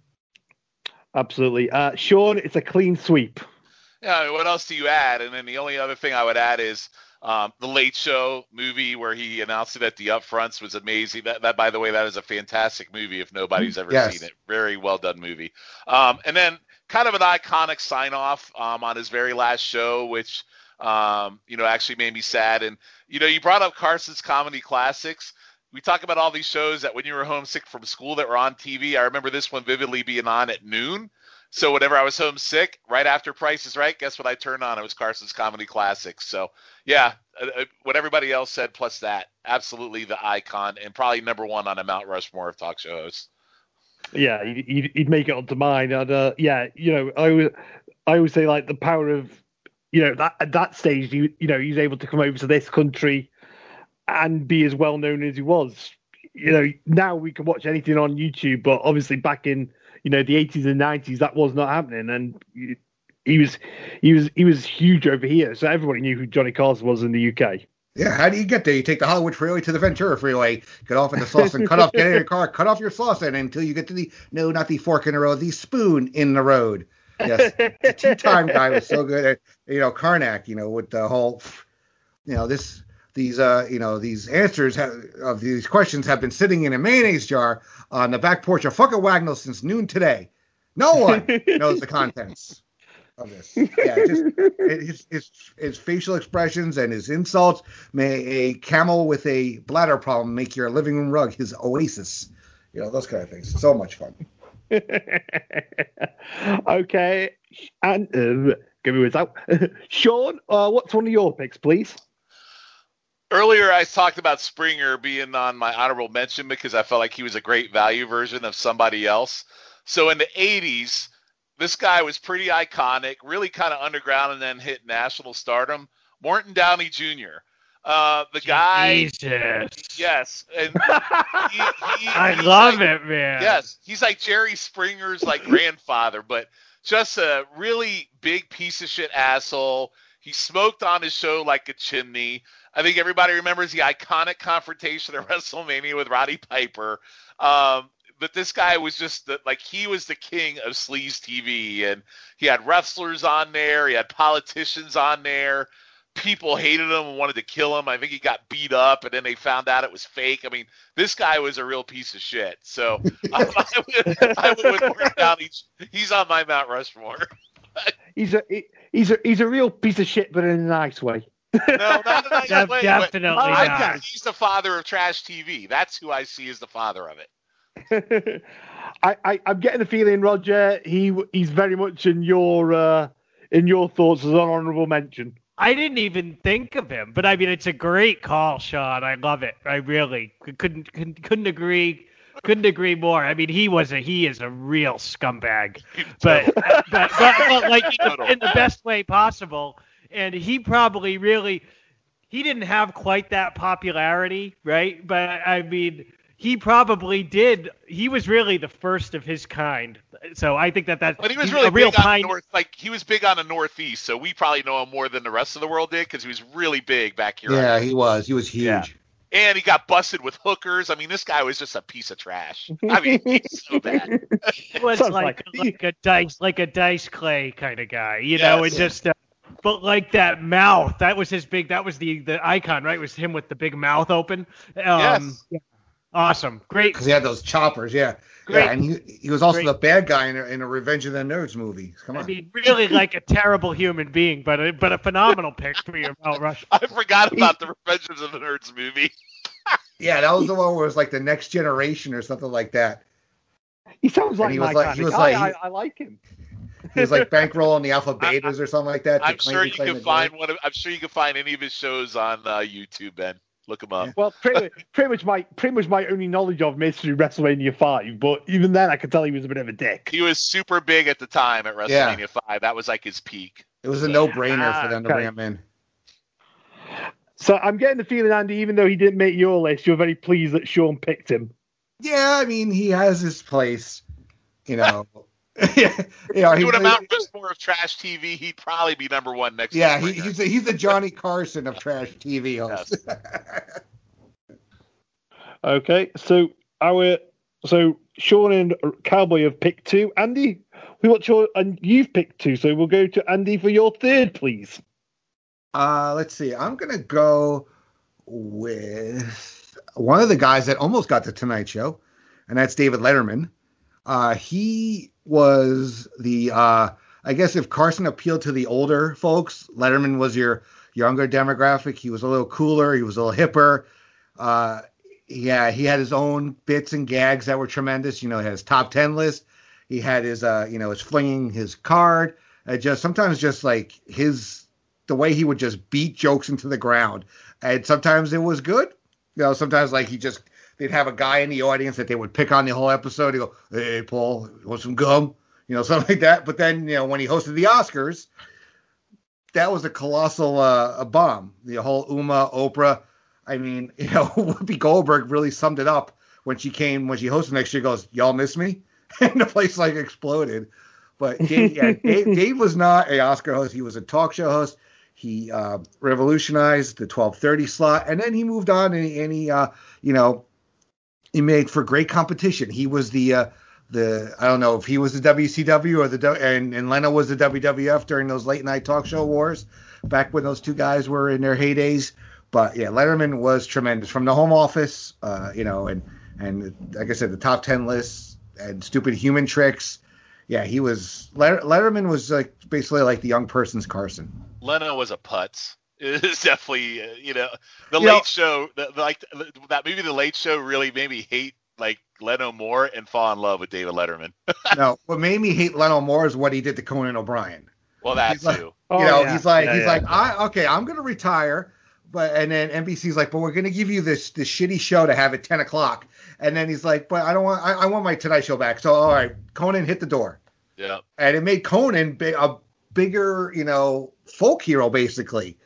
Speaker 2: Absolutely. Uh, Sean, it's a clean sweep.
Speaker 4: Yeah, I mean, what else do you add? And then the only other thing I would add is um, the Late Show movie where he announced it at the upfronts was amazing. That, that by the way, that is a fantastic movie if nobody's ever
Speaker 5: yes.
Speaker 4: seen it. Very well done movie. Um, and then kind of an iconic sign-off um, on his very last show, which, um, you know, actually made me sad. And, you know, you brought up Carson's Comedy Classics. We talk about all these shows that when you were homesick from school that were on T V. I remember this one vividly being on at noon. So whenever I was homesick, right after Price is Right, guess what I turned on? It was Carson's Comedy Classics. So, yeah, uh, what everybody else said plus that, absolutely the icon and probably number one on a Mount Rushmore of talk show hosts.
Speaker 2: Yeah, he'd, he'd make it onto mine. And, uh, yeah, you know, I would, I always say, like, the power of, you know, that at that stage, you, you know, he's able to come over to this country and be as well known as he was. You know, now we can watch anything on YouTube, but obviously back in, you know, the eighties and nineties, that was not happening, and he was he was he was huge over here. So everybody knew who Johnny Carson was in the U K.
Speaker 5: Yeah, how do you get there? You take the Hollywood Freeway to the Ventura Freeway, get off in the sauce and cut off, get in your car, cut off your sauce in until you get to the no, not the fork in the road, the spoon in the road. Yes, the Tea Time guy was so good at, you know, Karnak, you know, with the whole, you know, this. These, uh, you know, these answers have, of these questions have been sitting in a mayonnaise jar on the back porch of fucking Wagnall since noon today. No one knows the contents of this. Yeah, just his, his his facial expressions and his insults. May a camel with a bladder problem make your living room rug his oasis. You know, those kind of things. So much fun.
Speaker 2: Okay, and uh, give me words out. Sean, uh, what's one of your picks, please?
Speaker 4: Earlier, I talked about Springer being on my honorable mention because I felt like he was a great value version of somebody else. So in the eighties, this guy was pretty iconic, really kind of underground, and then hit national stardom. Morton Downey Junior Uh, the guy.
Speaker 3: Jesus.
Speaker 4: Yes. And he, he,
Speaker 3: I love
Speaker 4: like,
Speaker 3: it, man.
Speaker 4: Yes. He's like Jerry Springer's like grandfather, but just a really big piece of shit asshole. He smoked on his show like a chimney. I think everybody remembers the iconic confrontation at WrestleMania with Roddy Piper. Um, but this guy was just the, like, he was the king of sleaze T V, and he had wrestlers on there. He had politicians on there. People hated him and wanted to kill him. I think he got beat up, and then they found out it was fake. I mean, this guy was a real piece of shit. So I, I would, I would Morton Downey. He's on my Mount Rushmore.
Speaker 2: he's a he's a he's a real piece of shit, but in a nice way.
Speaker 4: No, not a nice
Speaker 3: Def-
Speaker 4: way.
Speaker 3: Definitely
Speaker 4: I
Speaker 3: not.
Speaker 4: think he's the father of trash T V. That's who I see as the father of it.
Speaker 2: I, I I'm getting the feeling, Roger, he he's very much in your uh, in your thoughts as an honorable mention?
Speaker 3: I didn't even think of him, but I mean, it's a great call, Sean. I love it. I really couldn't couldn't, couldn't agree couldn't agree more. I mean, he was a he is a real scumbag, but but, but, but like in the best way possible. And he probably really he didn't have quite that popularity, right? But I mean, he probably did. He was really the first of his kind. So I think that that's
Speaker 4: but he was really
Speaker 3: a real
Speaker 4: big on
Speaker 3: pine.
Speaker 4: the north, like he was big on the Northeast, so we probably know him more than the rest of the world did because he was really big back here.
Speaker 5: Yeah, he was. He was huge.
Speaker 4: Yeah. And he got busted with hookers. I mean, this guy was just a piece of trash. I mean, he's so bad.
Speaker 3: He was
Speaker 2: Sounds
Speaker 3: like
Speaker 2: like-
Speaker 3: like a dice like a dice clay kind of guy, you
Speaker 4: Yes.
Speaker 3: know, and just. Uh, But like that mouth, that was his big. That was the the icon, right? It was him with the big mouth open. Um,
Speaker 4: Yes.
Speaker 3: Awesome, great.
Speaker 5: Because he had those choppers, yeah.
Speaker 3: Great.
Speaker 5: Yeah, and he, he was also
Speaker 3: Great.
Speaker 5: the bad guy in a, in a Revenge of the Nerds movie. Come on.
Speaker 3: I mean, really like a terrible human being, but a, but a phenomenal pick for your Mount Rushmore.
Speaker 4: I forgot about the Revenge of the Nerds movie.
Speaker 5: Yeah, that was the one where it was like the Next Generation or something like that.
Speaker 2: He sounds like
Speaker 5: he
Speaker 2: my
Speaker 5: was like-
Speaker 2: kind
Speaker 5: he
Speaker 2: of
Speaker 5: was
Speaker 2: guy.
Speaker 5: like-
Speaker 2: I,
Speaker 5: he-
Speaker 2: I like him.
Speaker 5: He was like bankrolling the Alpha Betas or something like that. to
Speaker 4: I'm
Speaker 5: claim-
Speaker 4: sure
Speaker 5: to
Speaker 4: you
Speaker 5: claim
Speaker 4: can
Speaker 5: the
Speaker 4: find
Speaker 5: glory.
Speaker 4: one. Of, I'm sure you can find any of his shows on uh, YouTube, Ben. Look him up.
Speaker 2: Well, pretty, pretty much my pretty much my only knowledge of him is through WrestleMania five, but even then I could tell he was a bit of a dick.
Speaker 4: He was super big at the time at WrestleMania
Speaker 5: Yeah.
Speaker 4: five. That was like his peak.
Speaker 5: It was a no-brainer for them to
Speaker 2: Okay.
Speaker 5: bring him in.
Speaker 2: So I'm getting the feeling, Andy, even though he didn't make your list, you're very pleased that Sean picked him.
Speaker 5: Yeah, I mean, he has his place, you know. yeah, you know, he,
Speaker 4: Doing a Mount Rushmore of trash T V, he'd probably be number one next.
Speaker 5: yeah,
Speaker 4: to
Speaker 5: he,
Speaker 4: Springer.
Speaker 5: he's a, he's the Johnny Carson of trash T V hosts.
Speaker 2: Okay, so our so Sean and Cowboy have picked two. Andy, we want your and you've picked two, so we'll go to Andy for your third, please.
Speaker 5: Uh, let's see. I'm gonna go with one of the guys that almost got the Tonight Show, and that's David Letterman. Uh, he was the uh, I guess if Carson appealed to the older folks, Letterman was your younger demographic. He was a little cooler. He was a little hipper. Uh, yeah, he had his own bits and gags that were tremendous. You know, he had his top ten list. He had his, uh, you know, his flinging his card. Uh, just sometimes just like his, the way he would just beat jokes into the ground. And sometimes it was good. You know, sometimes like he just, they'd have a guy in the audience that they would pick on the whole episode. He'd go, hey, Paul, you want some gum? You know, something like that. But then, you know, when he hosted the Oscars, that was a colossal uh, a bomb. The whole Uma, Oprah. I mean, you know, Whoopi Goldberg really summed it up when she came, when she hosted next year, goes, y'all miss me? And the place like exploded. But Dave, yeah, Dave, Dave was not a Oscar host. He was a talk show host. He uh, revolutionized the twelve thirty slot. And then he moved on and he, and he uh, you know, he made for great competition. He was the, uh, the I don't know if he was the W C W or the, and, and Leno was the W W F during those late night talk show wars back when those two guys were in their heydays. But yeah, Letterman was tremendous from the home office, uh, you know, and and like I said, the top ten lists and stupid human tricks. Yeah, he was Letter, Letterman was like basically like the young person's Carson.
Speaker 4: Leno was a putz. It is definitely, uh, you know, the
Speaker 5: You
Speaker 4: Late
Speaker 5: know-
Speaker 4: Show. The, the, like that movie, The Late Show, really made me hate like Leno more and fall in love with David Letterman.
Speaker 5: No, what made me hate Leno more is what he did to Conan O'Brien.
Speaker 4: Well, that
Speaker 5: He's like-
Speaker 4: too.
Speaker 2: Oh,
Speaker 5: you know,
Speaker 2: yeah.
Speaker 5: he's like,
Speaker 2: Yeah,
Speaker 5: he's
Speaker 2: yeah.
Speaker 5: like, I okay, I'm gonna retire, but and then N B C's like, but we're gonna give you this this shitty show to have at ten o'clock, and then he's like, but I don't want, I, I want my Tonight Show back. So all right, Conan hit the door,
Speaker 4: Yeah.
Speaker 5: and it made Conan big, a bigger, you know, folk hero basically.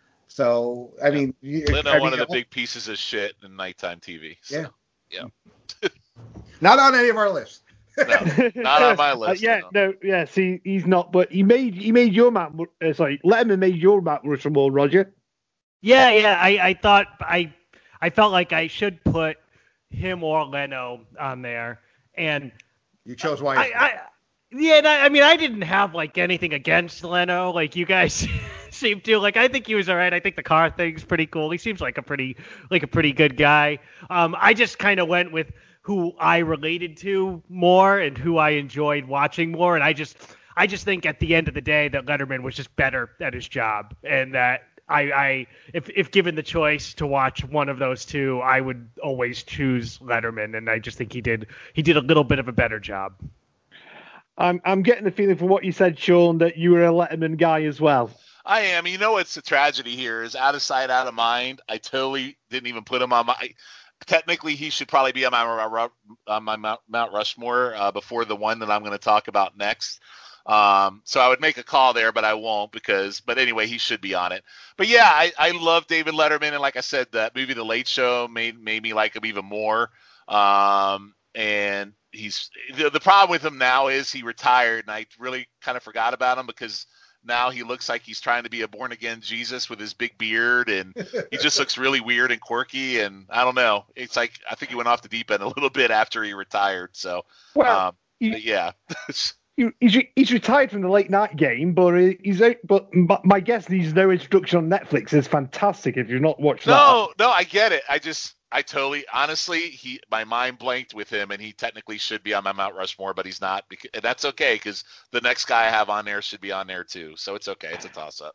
Speaker 5: So I mean, you-
Speaker 4: Leno,
Speaker 5: I
Speaker 4: one
Speaker 5: mean,
Speaker 4: of the big pieces of shit in nighttime T V. So,
Speaker 5: Yeah.
Speaker 4: yeah.
Speaker 5: not on any of our lists.
Speaker 4: No, not on my
Speaker 2: Uh,
Speaker 4: list.
Speaker 2: yeah,
Speaker 4: no.
Speaker 2: no, yeah. See, he's not, but he made he made your Mount. Uh, sorry, Letterman made your Mount Rushmore, Roger.
Speaker 3: Yeah, yeah. I, I thought I I felt like I should put him or Leno on there, and
Speaker 5: You chose why.
Speaker 3: I, I yeah, and I, I mean I didn't have like anything against Leno, like you guys seem to. Like I think he was all right. I think the car thing's pretty cool. He seems like a pretty like a pretty good guy. Um, I just kind of went with who I related to more and who I enjoyed watching more, and I just I just think at the end of the day that Letterman was just better at his job, and that I, I if if given the choice to watch one of those two, I would always choose Letterman, and I just think he did he did a little bit of a better job.
Speaker 2: I'm I'm getting the feeling from what you said, Sean, that you were a Letterman guy as well.
Speaker 4: I am. You know what's the tragedy here is out of sight, out of mind. I totally didn't even put him on my. Technically, he should probably be on my on my Mount, Mount Rushmore uh, before the one that I'm going to talk about next. Um, so I would make a call there, but I won't because. But anyway, he should be on it. But yeah, I, I love David Letterman, and like I said, that movie The Late Show made made me like him even more. Um, and he's the, the problem with him now is he retired, and I really kind of forgot about him because. Now he looks like he's trying to be a born-again Jesus with his big beard, and he just looks really weird and quirky, and I don't know. It's like I think he went off the deep end a little bit after he retired. So,
Speaker 2: well,
Speaker 4: um, he, yeah.
Speaker 2: he's, he's retired from the late night game, but he's out, but my guess he's no introduction on Netflix is fantastic if you've not watched
Speaker 4: no,
Speaker 2: that.
Speaker 4: No, no, I get it. I just – I totally, honestly, he, my mind blanked with him, and he technically should be on my Mount Rushmore, but he's not. Because, and that's okay, because the next guy I have on there should be on there too. So it's okay. It's a toss-up.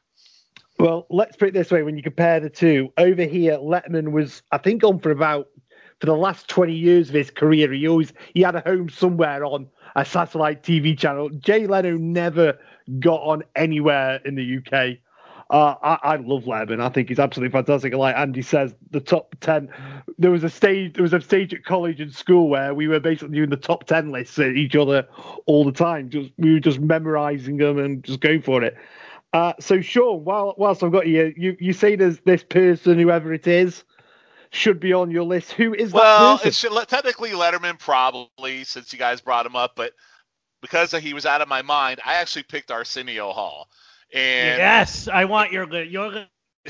Speaker 2: Well, let's put it this way: when you compare the two, over here, Letterman was, I think, on for about for the last twenty years of his career. He always he had a home somewhere on a satellite T V channel. Jay Leno never got on anywhere in the U K. Uh, I, I love Letterman. I think he's absolutely fantastic. Like Andy says, the top ten. There was a stage. There was a stage at college and school where we were basically doing the top ten lists at each other all the time. Just we were just memorizing them and just going for it. Uh, so, Sean, while whilst I've got you, you you say there's this person, whoever it is, should be on your list. Who is that
Speaker 4: well,
Speaker 2: person?
Speaker 4: Well, it's technically Letterman, probably, since you guys brought him up. But because he was out of my mind, I actually picked Arsenio Hall. And
Speaker 3: yes, I want your your.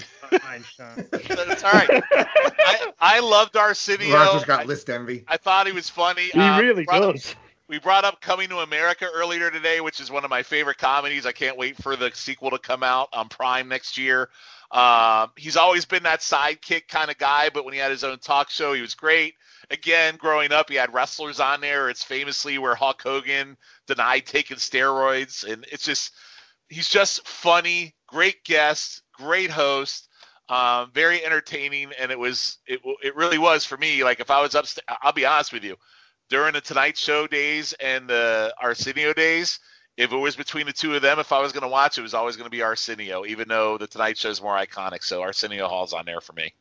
Speaker 4: That's all right. I, I loved Arsenio.
Speaker 5: Roger's got
Speaker 4: I,
Speaker 5: list envy.
Speaker 4: I thought he was funny.
Speaker 2: He
Speaker 4: uh,
Speaker 2: really does.
Speaker 4: Up, we brought up Coming to America earlier today, which is one of my favorite comedies. I can't wait for the sequel to come out on Prime next year. Um, he's always been that sidekick kind of guy, but when he had his own talk show, he was great. Again, growing up, he had wrestlers on there. It's famously where Hulk Hogan denied taking steroids, and it's just – he's just funny, great guest, great host, um, very entertaining, and it was it it really was for me. Like if I was upstairs, I'll be honest with you, during the Tonight Show days and the Arsenio days, if it was between the two of them, if I was going to watch, it was always going to be Arsenio, even though the Tonight Show is more iconic. So Arsenio Hall's on there for me.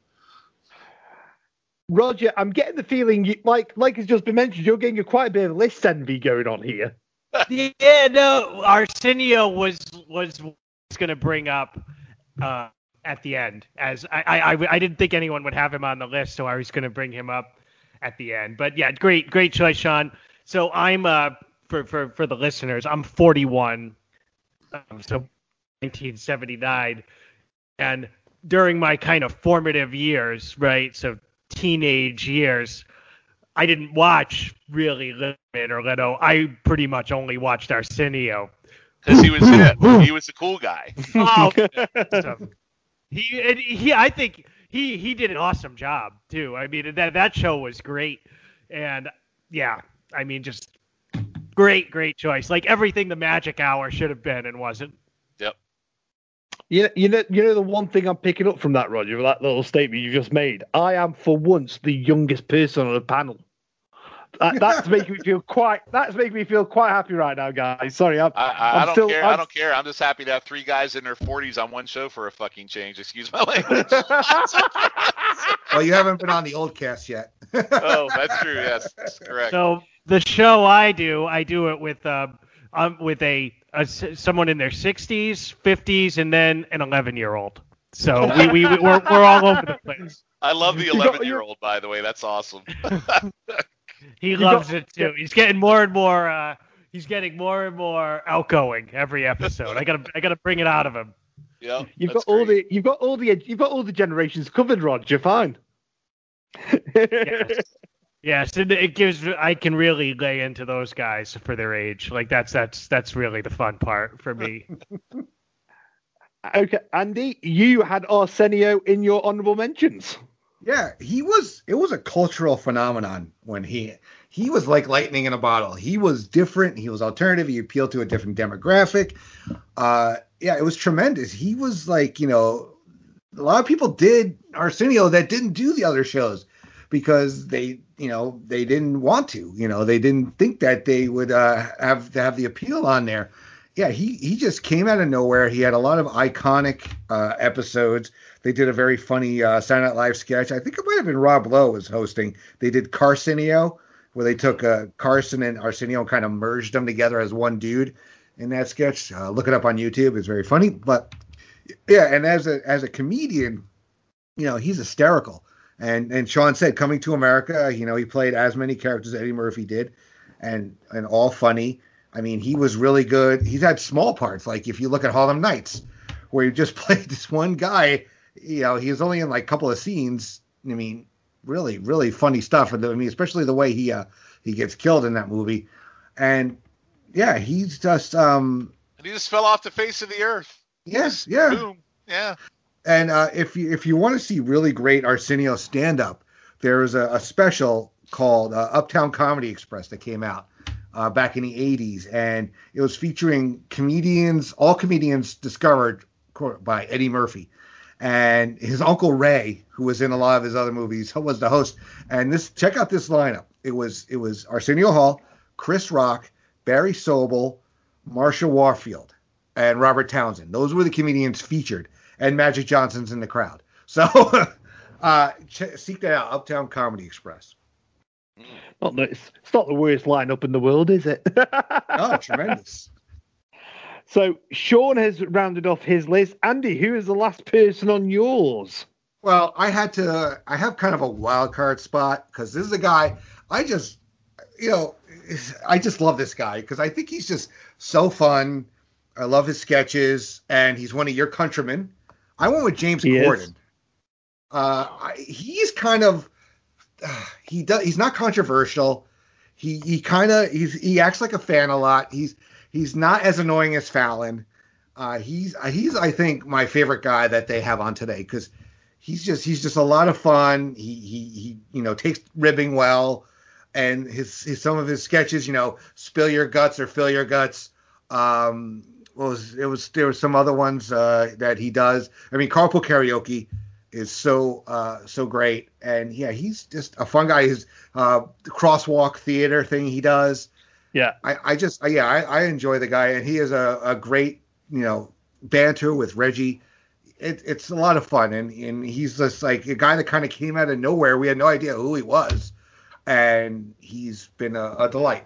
Speaker 2: Roger, I'm getting the feeling, you, like like has just been mentioned, you're getting quite a bit of list envy going on here.
Speaker 3: Yeah, no, Arsenio was was going to bring up uh, at the end, as I, I I didn't think anyone would have him on the list, so I was going to bring him up at the end. But yeah, great great choice, Sean. So I'm uh for for for the listeners, I'm forty-one, um, so nineteen seventy-nine, and during my kind of formative years, right, so teenage years, I didn't watch really Letterman or Leno. I pretty much only watched Arsenio.
Speaker 4: Because he was hip. He was a cool guy.
Speaker 3: Oh, so he, and he, I think he, he did an awesome job too. I mean, that that show was great, and yeah, I mean, just great, great choice. Like everything the Magic Hour should have been and wasn't.
Speaker 4: Yep.
Speaker 2: You know, you know, you know the one thing I'm picking up from that, Roger, that little statement you just made. I am, for once, the youngest person on the panel. That, that's making me feel quite. That's making me feel quite happy right now, guys. Sorry, I'm.
Speaker 4: I, I,
Speaker 2: I'm
Speaker 4: I don't
Speaker 2: still,
Speaker 4: care.
Speaker 2: I'm,
Speaker 4: I don't care. I'm just happy to have three guys in their forties on one show for a fucking change. Excuse my language.
Speaker 5: Well, you haven't been on the old cast yet.
Speaker 4: Oh, that's true. Yes, that's correct.
Speaker 3: So the show I do, I do it with um, um with a, a someone in their sixties, fifties, and then an eleven-year-old. So we we we're we're all over the place.
Speaker 4: I love the eleven-year-old, by the way. That's awesome.
Speaker 3: He loves it too. He's getting more and more. Uh, he's getting more and more outgoing every episode. I gotta, I gotta bring it out of him.
Speaker 4: Yeah,
Speaker 2: you've got all
Speaker 4: great.
Speaker 2: the, you've got all the, you've got all the generations covered, Roger. Fine.
Speaker 3: Yes. Yes, and it gives. I can really lay into those guys for their age. Like that's that's that's really the fun part for me.
Speaker 2: Okay, Andy, you had Arsenio in your honorable mentions.
Speaker 5: Yeah, he was. It was a cultural phenomenon when he he was like lightning in a bottle. He was different. He was alternative. He appealed to a different demographic. Uh, yeah, it was tremendous. He was like, you know, a lot of people did Arsenio that didn't do the other shows because they, you know, they didn't want to. You know, they didn't think that they would uh, have have the appeal on there. Yeah, he he just came out of nowhere. He had a lot of iconic uh, episodes. They did a very funny uh, Saturday Night Live sketch. I think it might have been Rob Lowe was hosting. They did Carcinio, where they took uh, Carson and Arsenio and kind of merged them together as one dude in that sketch. Uh, look it up on YouTube. It's very funny. But yeah, and as a as a comedian, you know, he's hysterical. And and Sean said, Coming to America, you know, he played as many characters as Eddie Murphy did, and and all funny. I mean, he was really good. He's had small parts, like if you look at Harlem Nights, where he just played this one guy. You know, he was only in like a couple of scenes. I mean, really, really funny stuff. And I mean, especially the way he uh, he gets killed in that movie. And yeah, he's just um.
Speaker 4: And he just fell off the face of the earth.
Speaker 5: Yes, yeah.
Speaker 4: Boom. Yeah.
Speaker 5: And uh, if you if you want to see really great Arsenio stand up, there's a, a special called uh, Uptown Comedy Express that came out uh, back in the eighties, and it was featuring comedians, all comedians discovered by Eddie Murphy. And his uncle Ray, who was in a lot of his other movies, was the host. And this, check out this lineup. It was it was Arsenio Hall, Chris Rock, Barry Sobel, Marsha Warfield, and Robert Townsend. Those were the comedians featured, and Magic Johnson's in the crowd. So uh, ch- seek that out, Uptown Comedy Express.
Speaker 2: Not that it's, it's not the worst lineup in the world, is it?
Speaker 5: Oh, tremendous.
Speaker 2: So Sean has rounded off his list. Andy, who is the last person on yours?
Speaker 5: Well, I had to. I have kind of a wild card spot because this is a guy I just, you know, I just love this guy because I think he's just so fun. I love his sketches, and he's one of your countrymen. I went with James
Speaker 2: He
Speaker 5: Corden.
Speaker 2: is.
Speaker 5: Uh, I, he's kind of uh, he does. He's not controversial. He he kind of he's he acts like a fan a lot. He's He's not as annoying as Fallon. Uh, he's he's I think my favorite guy that they have on today because he's just he's just a lot of fun. He he he you know takes ribbing well, and his, his some of his sketches, you know, spill your guts or fill your guts. Um, was it was there were some other ones uh, that he does. I mean, Carpool Karaoke is so uh, so great, and yeah, he's just a fun guy. His uh, crosswalk theater thing he does.
Speaker 2: Yeah,
Speaker 5: I, I just, yeah, I, I enjoy the guy, and he is a, a great, you know, banter with Reggie. It, it's a lot of fun, and, and he's just like a guy that kind of came out of nowhere. We had no idea who he was, and he's been a, a delight.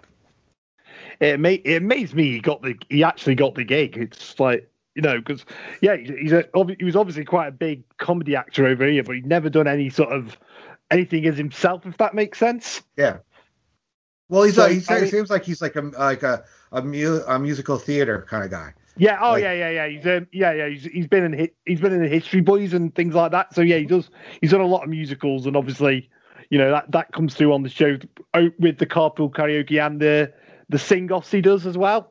Speaker 2: It may it amazed me he got the he actually got the gig. It's like, you know, because yeah, he's a, he was obviously quite a big comedy actor over here, but he'd never done any sort of anything as himself, if that makes sense.
Speaker 5: Yeah. Well, he's
Speaker 2: So,
Speaker 5: a, he's,
Speaker 2: I
Speaker 5: it
Speaker 2: mean-
Speaker 5: seems like he's like a like a a, mu- a musical theater kind of guy.
Speaker 2: Yeah. Oh,
Speaker 5: Like-
Speaker 2: yeah, yeah, yeah. He's um, yeah, yeah. He's he's been in hit, he's been in the History Boys and things like that. So yeah, he does. He's done a lot of musicals, and obviously, you know, that, that comes through on the show oh, with the Carpool Karaoke and the the sing-offs he does as well.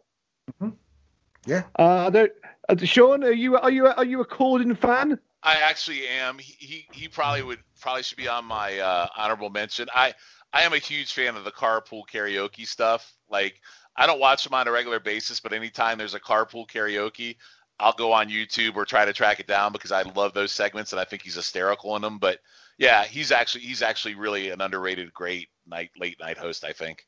Speaker 5: Yeah.
Speaker 2: Uh, I don't, uh, Sean, are you are you are you a Corden fan?
Speaker 4: I actually am. He he, he probably would probably should be on my uh, honorable mention. I I am a huge fan of the Carpool Karaoke stuff. Like, I don't watch them on a regular basis, but anytime there's a Carpool Karaoke, I'll go on YouTube or try to track it down because I love those segments and I think he's hysterical in them. But yeah, he's actually he's actually really an underrated, great night late night host, I think.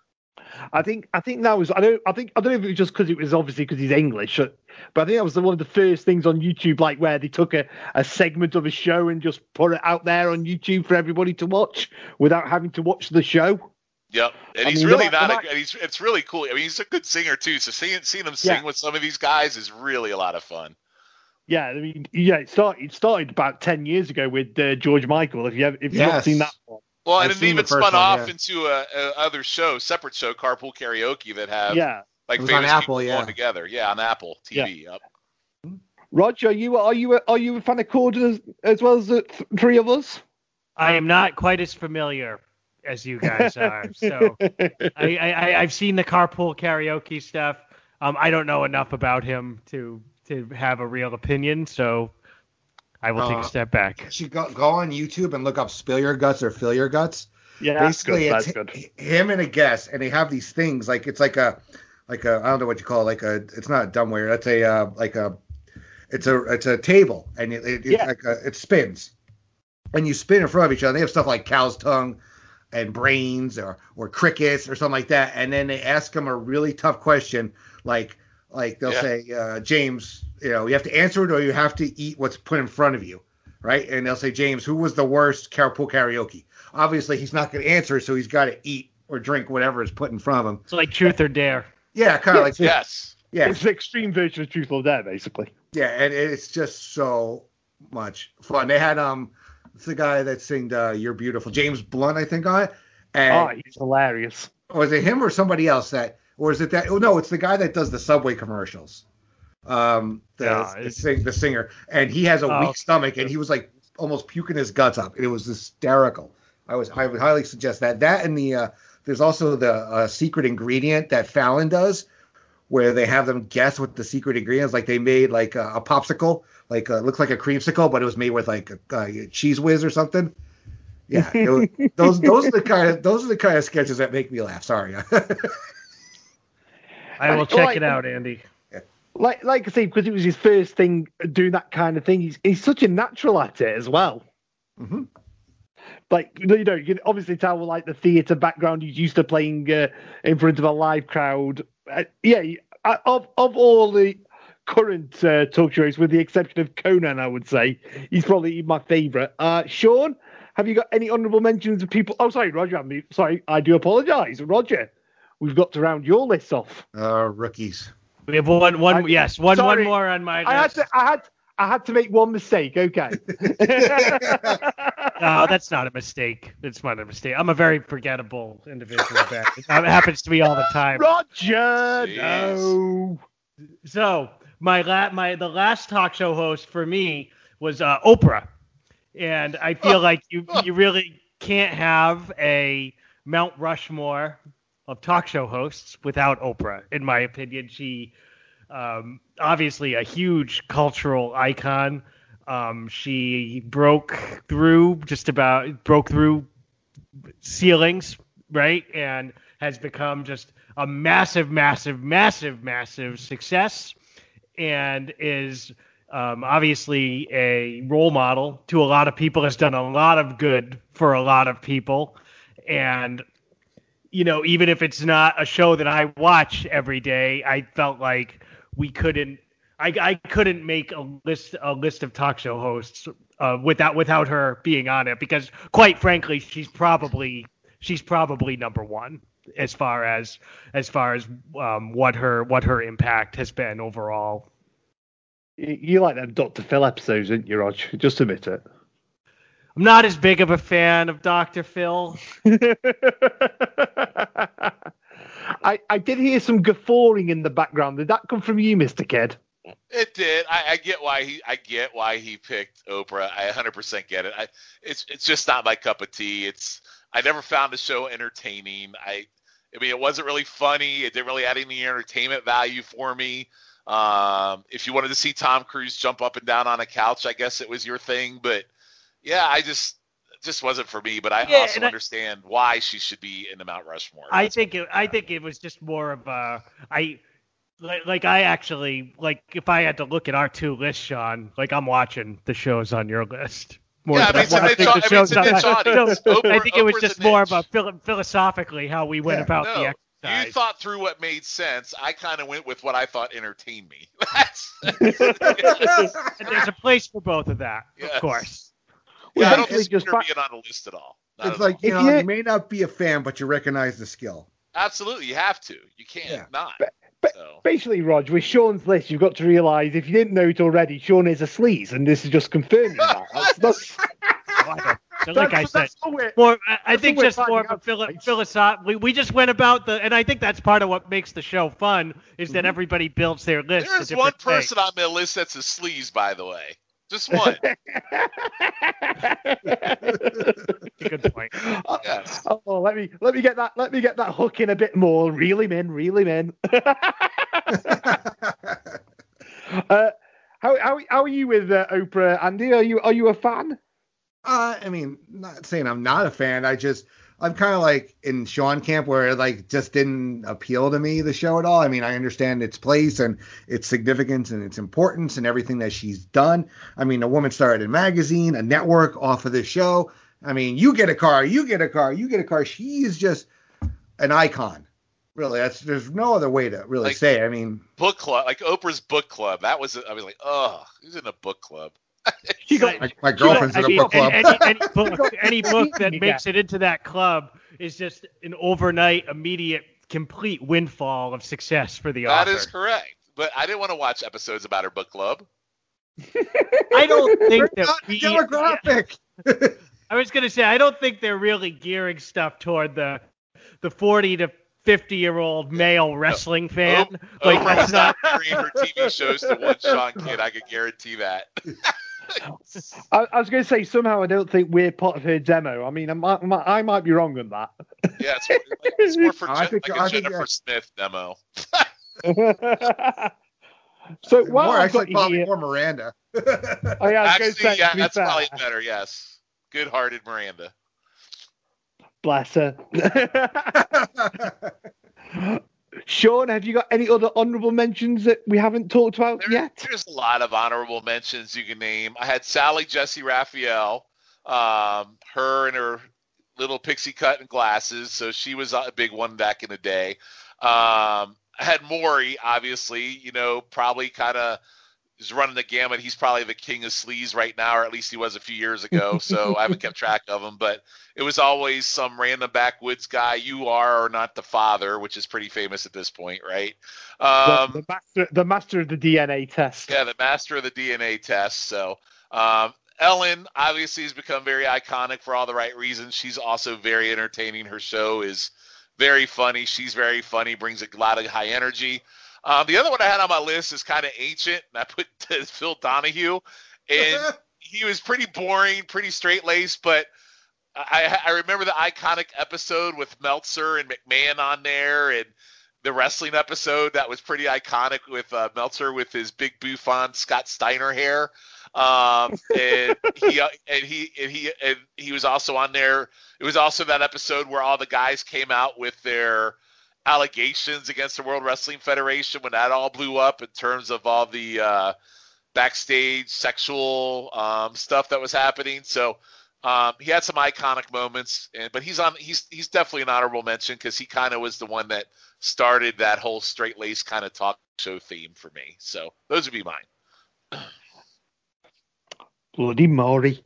Speaker 2: I think I think that was I don't I think I don't know if it was just because it was obviously because he's English, uh, but I think that was the, one of the first things on YouTube, like where they took a, a segment of a show and just put it out there on YouTube for everybody to watch without having to watch the show.
Speaker 4: Yep, and
Speaker 2: I
Speaker 4: he's
Speaker 2: mean,
Speaker 4: really
Speaker 2: the
Speaker 4: not.
Speaker 2: ma-
Speaker 4: A, and he's it's really cool. I mean, he's a good singer too. So seeing seeing him sing
Speaker 2: Yeah.
Speaker 4: with some of these guys is really a lot of fun.
Speaker 2: Yeah, I mean, yeah, it started it started about ten years ago with uh, George Michael. If you have, if you've not
Speaker 5: Yes.
Speaker 2: seen that one,
Speaker 4: Well,
Speaker 5: I've
Speaker 4: and it
Speaker 5: seen the
Speaker 4: even
Speaker 5: first
Speaker 4: spun
Speaker 5: one,
Speaker 4: off
Speaker 5: yeah.
Speaker 4: into a, a other show, separate show, Carpool Karaoke, that have
Speaker 2: yeah.
Speaker 4: like
Speaker 5: It was on
Speaker 4: famous
Speaker 5: Apple,
Speaker 4: people
Speaker 5: yeah.
Speaker 4: going together. Yeah, on Apple T V. Yep.
Speaker 2: Roger, are you are you a, are you a fan of Corden as, as well as the th- three of us?
Speaker 3: I am not quite as familiar as you guys are. So I, I, I- I've seen the Carpool Karaoke stuff. Um, I don't know enough about him to to have a real opinion, so I will take
Speaker 5: Uh,
Speaker 3: a step back.
Speaker 5: You should go, go on YouTube and look up Spill Your Guts or Fill Your Guts.
Speaker 2: Yeah, that's good.
Speaker 5: Basically,
Speaker 2: That's
Speaker 5: it's
Speaker 2: good.
Speaker 5: h- him and a guest, and they have these things like it's like a like a I don't know what you call it, like a it's not a dumbwaiter. That's a uh, like a it's a it's a table, and it, it, it's
Speaker 2: Yeah.
Speaker 5: like a, it spins, and you spin in front of each other. They have stuff like cow's tongue and brains or or crickets or something like that, and then they ask them a really tough question, like like they'll
Speaker 4: Yeah.
Speaker 5: say, uh, James, you know, you have to answer it or you have to eat what's put in front of you, right? And they'll say, James, who was the worst carpool karaoke? Obviously, he's not going to answer, so he's got to eat or drink whatever is put in front of him.
Speaker 3: It's like truth or dare.
Speaker 5: Yeah, kind of like
Speaker 4: Yes.
Speaker 5: yeah,
Speaker 2: It's an extreme version of Truth or Dare, basically.
Speaker 5: yeah, and it's just so much fun. They had um, it's the guy that singed uh, "You're Beautiful," James Blunt, I think, on it. And
Speaker 2: Oh, he's hilarious.
Speaker 5: was it him or somebody else that, or is it that? Oh no, it's the guy that does the Subway commercials. Um, the,
Speaker 3: Yeah,
Speaker 5: the,
Speaker 3: it's-
Speaker 5: sing, the singer, and he has a
Speaker 3: Oh,
Speaker 5: weak stomach, and he was like almost puking his guts up. It was hysterical. I was, I would highly suggest that. That and the, uh, there's also the uh, secret ingredient that Fallon does, where they have them guess what the secret ingredient is. Like they made like a, a popsicle, like uh, looks like a creamsicle, but it was made with like a, a cheese whiz or something. Yeah, it was, those those are the kind of those are the kind of sketches that make me laugh. Sorry.
Speaker 3: I will
Speaker 2: Like-
Speaker 3: check it out, Andy.
Speaker 2: Like like I say, because it was his first thing doing that kind of thing, he's, he's such a natural at it as well.
Speaker 5: hmm
Speaker 2: Like, you know, you can obviously tell, like, the theatre background, he's used to playing uh, in front of a live crowd. Uh, yeah, he- uh, of of all the current uh, talk shows, with the exception of Conan, I would say, he's probably my favourite. Uh, Sean, have you got any honourable mentions of people? Oh, sorry, Roger. I mean, sorry, I do apologise. Roger, we've got to round your list off.
Speaker 5: Uh, rookies.
Speaker 3: We have one, one,
Speaker 2: I-
Speaker 3: yes, one,
Speaker 2: sorry.
Speaker 3: one more on my list.
Speaker 2: I had to, I had, I had to make one mistake. Okay.
Speaker 3: No, that's not a mistake. It's not a mistake. I'm a very forgettable individual. Ben. It happens to me all the time.
Speaker 2: Roger,
Speaker 4: Jeez.
Speaker 2: no.
Speaker 3: So my la- my the last talk show host for me was uh, Oprah, and I feel like you you really can't have a Mount Rushmore of talk show hosts without Oprah. In my opinion, she um, obviously a huge cultural icon. Um, she broke through just about broke through ceilings, right, and has become just a massive, massive, massive, massive success, and is um, obviously a role model to a lot of people. Has done a lot of good for a lot of people, and you know, even if it's not a show that I watch every day, I felt like we couldn't. I, I couldn't make a list a list of talk show hosts uh, without without her being on it, because quite frankly, she's probably she's probably number one as far as as far as um, what her what her impact has been overall.
Speaker 2: You, you like them Doctor Phil episodes, didn't you, Rog? Just admit it.
Speaker 3: I'm not as big of a fan of Doctor Phil.
Speaker 2: I, I did hear some guffawing in the background. Did that come from you, Mister Kidd?
Speaker 4: It did. I, I get why he. I get why he picked Oprah. I one hundred percent get it. I. It's. It's just not my cup of tea. It's. I never found the show entertaining. I. I mean, it wasn't really funny. It didn't really add any entertainment value for me. Um, if you wanted to see Tom Cruise jump up and down on a couch, I guess it was your thing. But yeah, I just. It just wasn't for me. But I
Speaker 3: Yeah,
Speaker 4: also
Speaker 3: and I-
Speaker 4: understand why she should be in the Mount Rushmore.
Speaker 3: I
Speaker 4: That's-
Speaker 3: think it, I think it was just more of a I like, like I actually like if I had to look at our two lists, Sean, like I'm watching the shows on your list. More
Speaker 4: Yeah, I
Speaker 3: than
Speaker 4: mean, it's a
Speaker 3: watching
Speaker 4: niche
Speaker 3: the
Speaker 4: au- I mean, it's
Speaker 3: shows
Speaker 4: a
Speaker 3: on
Speaker 4: niche
Speaker 3: my-
Speaker 4: audience.
Speaker 3: So,
Speaker 4: Oprah-
Speaker 3: I think it was
Speaker 4: Oprah's
Speaker 3: just
Speaker 4: a
Speaker 3: more
Speaker 4: niche.
Speaker 3: about philo- philosophically how we went
Speaker 5: Yeah.
Speaker 3: about
Speaker 4: No,
Speaker 3: the
Speaker 4: you
Speaker 3: exercise.
Speaker 4: thought through what made sense. I kind of went with what I thought entertained me. That's,
Speaker 3: And there's a place for both of that,
Speaker 4: Yes.
Speaker 3: of course.
Speaker 4: yeah, I don't
Speaker 2: basically
Speaker 4: consider
Speaker 2: just fa-
Speaker 4: being on the list at all. Not
Speaker 5: It's
Speaker 4: at
Speaker 5: like,
Speaker 4: all.
Speaker 5: you
Speaker 2: If
Speaker 5: know,
Speaker 2: you-
Speaker 5: you may not be a fan, but you recognize the skill.
Speaker 4: Absolutely, you have to. You can't
Speaker 5: Yeah.
Speaker 4: not.
Speaker 2: But-
Speaker 4: So.
Speaker 2: Basically, Rog, with Sean's list, you've got to realise, if you didn't know it already, Sean is a sleaze, and this is just confirming that. That's, that's,
Speaker 3: I don't- so like I
Speaker 2: that's,
Speaker 3: said,
Speaker 2: that's all we're-
Speaker 3: more I, I
Speaker 2: That's
Speaker 3: think
Speaker 2: what we're
Speaker 3: just more of
Speaker 2: finding
Speaker 3: a
Speaker 2: out
Speaker 3: philo-
Speaker 2: tonight.
Speaker 3: philosoph. We, we just went about the, and I think that's part of what makes the show fun is that
Speaker 2: Mhm.
Speaker 3: every builds their list.
Speaker 4: There's
Speaker 3: a
Speaker 4: one
Speaker 3: different way.
Speaker 4: person on my list that's a sleaze, by the way. Just one.
Speaker 3: Good point.
Speaker 4: Yes.
Speaker 2: Oh, let me let me get that let me get that hook in a bit more. Reel him in, reel him in. uh, how how how are you with uh, Oprah, Andy? Are you are you a fan?
Speaker 5: Uh, I mean, not saying I'm not a fan. I just I'm kind of like in Sean camp where it like just didn't appeal to me, the show at all. I mean, I understand its place and its significance and its importance and everything that she's done. I mean, a woman started a magazine, a network off of this show. I mean, you get a car, you get a car, you get a car. She is just an icon. Really, that's there's no other way to really
Speaker 4: like,
Speaker 5: say it. I mean,
Speaker 4: book club, like Oprah's book club. That was, I was like, oh, who's in a book club?
Speaker 3: She got,
Speaker 5: my, my girlfriend's in a book club.
Speaker 3: Any, any, book, any book that makes it into that club is just an overnight, immediate, complete windfall of success for the
Speaker 4: that
Speaker 3: author.
Speaker 4: That is correct. But I didn't want to watch episodes about her book club.
Speaker 3: I don't think that we,
Speaker 5: demographic.
Speaker 3: I was going to say, I don't think they're really gearing stuff toward the the forty to fifty year old male wrestling fan.
Speaker 4: Oh,
Speaker 3: like
Speaker 4: Oprah's
Speaker 3: that's not
Speaker 4: not carrying her T V shows to one Sean kid. I can guarantee that.
Speaker 2: I, I was going to say, somehow I don't think we're part of her demo. I mean, I might, I might be wrong on that.
Speaker 4: Yeah, it's, it's more for
Speaker 5: I
Speaker 4: Je-
Speaker 5: think-
Speaker 4: like
Speaker 5: I
Speaker 4: a
Speaker 5: think,
Speaker 4: Jennifer
Speaker 5: yeah.
Speaker 4: Smith demo.
Speaker 2: So while
Speaker 5: more
Speaker 2: I've
Speaker 5: actually
Speaker 2: got you
Speaker 5: probably
Speaker 2: here,
Speaker 5: more Miranda.
Speaker 2: oh, yeah, I was going
Speaker 4: Actually,
Speaker 2: to say,
Speaker 4: yeah,
Speaker 2: to be
Speaker 4: that's
Speaker 2: fair,
Speaker 4: probably better. Yes, good-hearted Miranda.
Speaker 2: bless her. Sean, have you got any other honourable mentions that we haven't talked about
Speaker 4: There-
Speaker 2: yet?
Speaker 4: There's a lot of honorable mentions you can name. I had Sally Jesse Raphael, um, her and her little pixie cut and glasses, so she was a big one back in the day. Um, I had Maury, obviously, you know, probably kind of is running the gamut. He's probably the king of sleaze right now, or at least he was a few years ago, so I haven't kept track of him. But it was always some random backwoods guy. You are or not the father, which is pretty famous at this point, right? Um,
Speaker 2: the, the, master, the master of the D N A test.
Speaker 4: Yeah, the master of the D N A test. So um, Ellen obviously has become very iconic for all the right reasons. She's also very entertaining. Her show is very funny. She's very funny, brings a lot of high energy. Um, the other one I had on my list is kind of ancient, and I put Phil Donahue. And he was pretty boring, pretty straight-laced, but I, I remember the iconic episode with Meltzer and McMahon on there, and the wrestling episode that was pretty iconic with uh, Meltzer with his big bouffant Scott Steiner hair. Um, and he uh, and he and he and he was also on there. It was also that episode where all the guys came out with their allegations against the World Wrestling Federation when that all blew up in terms of all the uh, backstage sexual um, stuff that was happening. So um, he had some iconic moments, and but he's on he's he's definitely an honorable mention because he kind of was the one that started that whole straight lace kind of talk show theme for me. So those would be mine.
Speaker 2: Bloody Maury.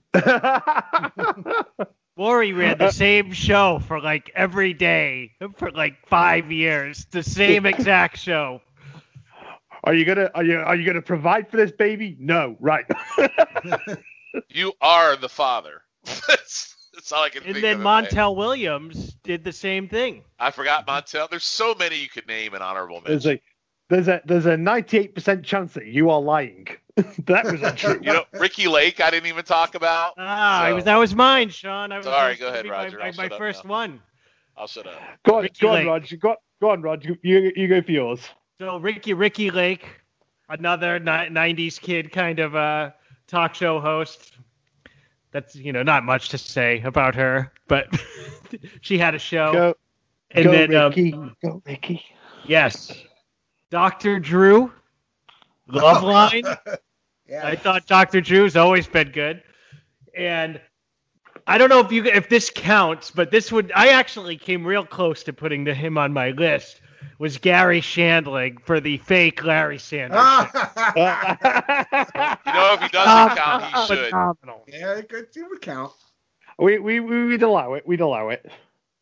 Speaker 3: Maury ran the same show for like every day for like five years. The same exact show.
Speaker 2: Are you gonna are you are you gonna provide for this baby? No, right.
Speaker 4: You are the father. that's, that's all I can
Speaker 3: And
Speaker 4: think
Speaker 3: then
Speaker 4: of.
Speaker 3: Montel Williams did the same thing.
Speaker 4: I forgot Montel. There's so many you could name in honorable
Speaker 2: There's
Speaker 4: mention.
Speaker 2: a there's a there's a ninety-eight percent chance that you are lying. That was untrue.
Speaker 4: You know, Ricky Lake, I didn't even talk about.
Speaker 3: Ah,
Speaker 4: So-
Speaker 3: it was, that was mine, Sean. I was,
Speaker 4: Sorry,
Speaker 3: that was
Speaker 4: go ahead,
Speaker 3: gonna be
Speaker 4: Roger.
Speaker 3: My,
Speaker 4: I'll
Speaker 3: my, my
Speaker 4: shut up
Speaker 3: first
Speaker 4: now.
Speaker 3: one.
Speaker 4: I'll shut up.
Speaker 2: Go on,
Speaker 3: Ricky
Speaker 2: go on,
Speaker 3: Lake.
Speaker 2: Rog. Go, go on, Rog. You you go for yours.
Speaker 3: So Ricky Ricky Lake, another ni- nineties kid kind of uh, talk show host. That's, you know, not much to say about her, but she had a show.
Speaker 2: Go,
Speaker 3: and
Speaker 2: go
Speaker 3: then, um,
Speaker 2: Ricky. Go Ricky.
Speaker 3: yes, Doctor Drew, Loveline.
Speaker 5: Yeah.
Speaker 3: I thought Doctor Drew's always been good, and I don't know if you if this counts, but this would I actually came real close to putting the, him on my list. Was Gary Shandling for the fake Larry Sanders?
Speaker 4: You know, if he doesn't count, he should.
Speaker 2: Phenomenal.
Speaker 5: Yeah, it could it would count.
Speaker 2: We we we we'd allow it. We'd allow it.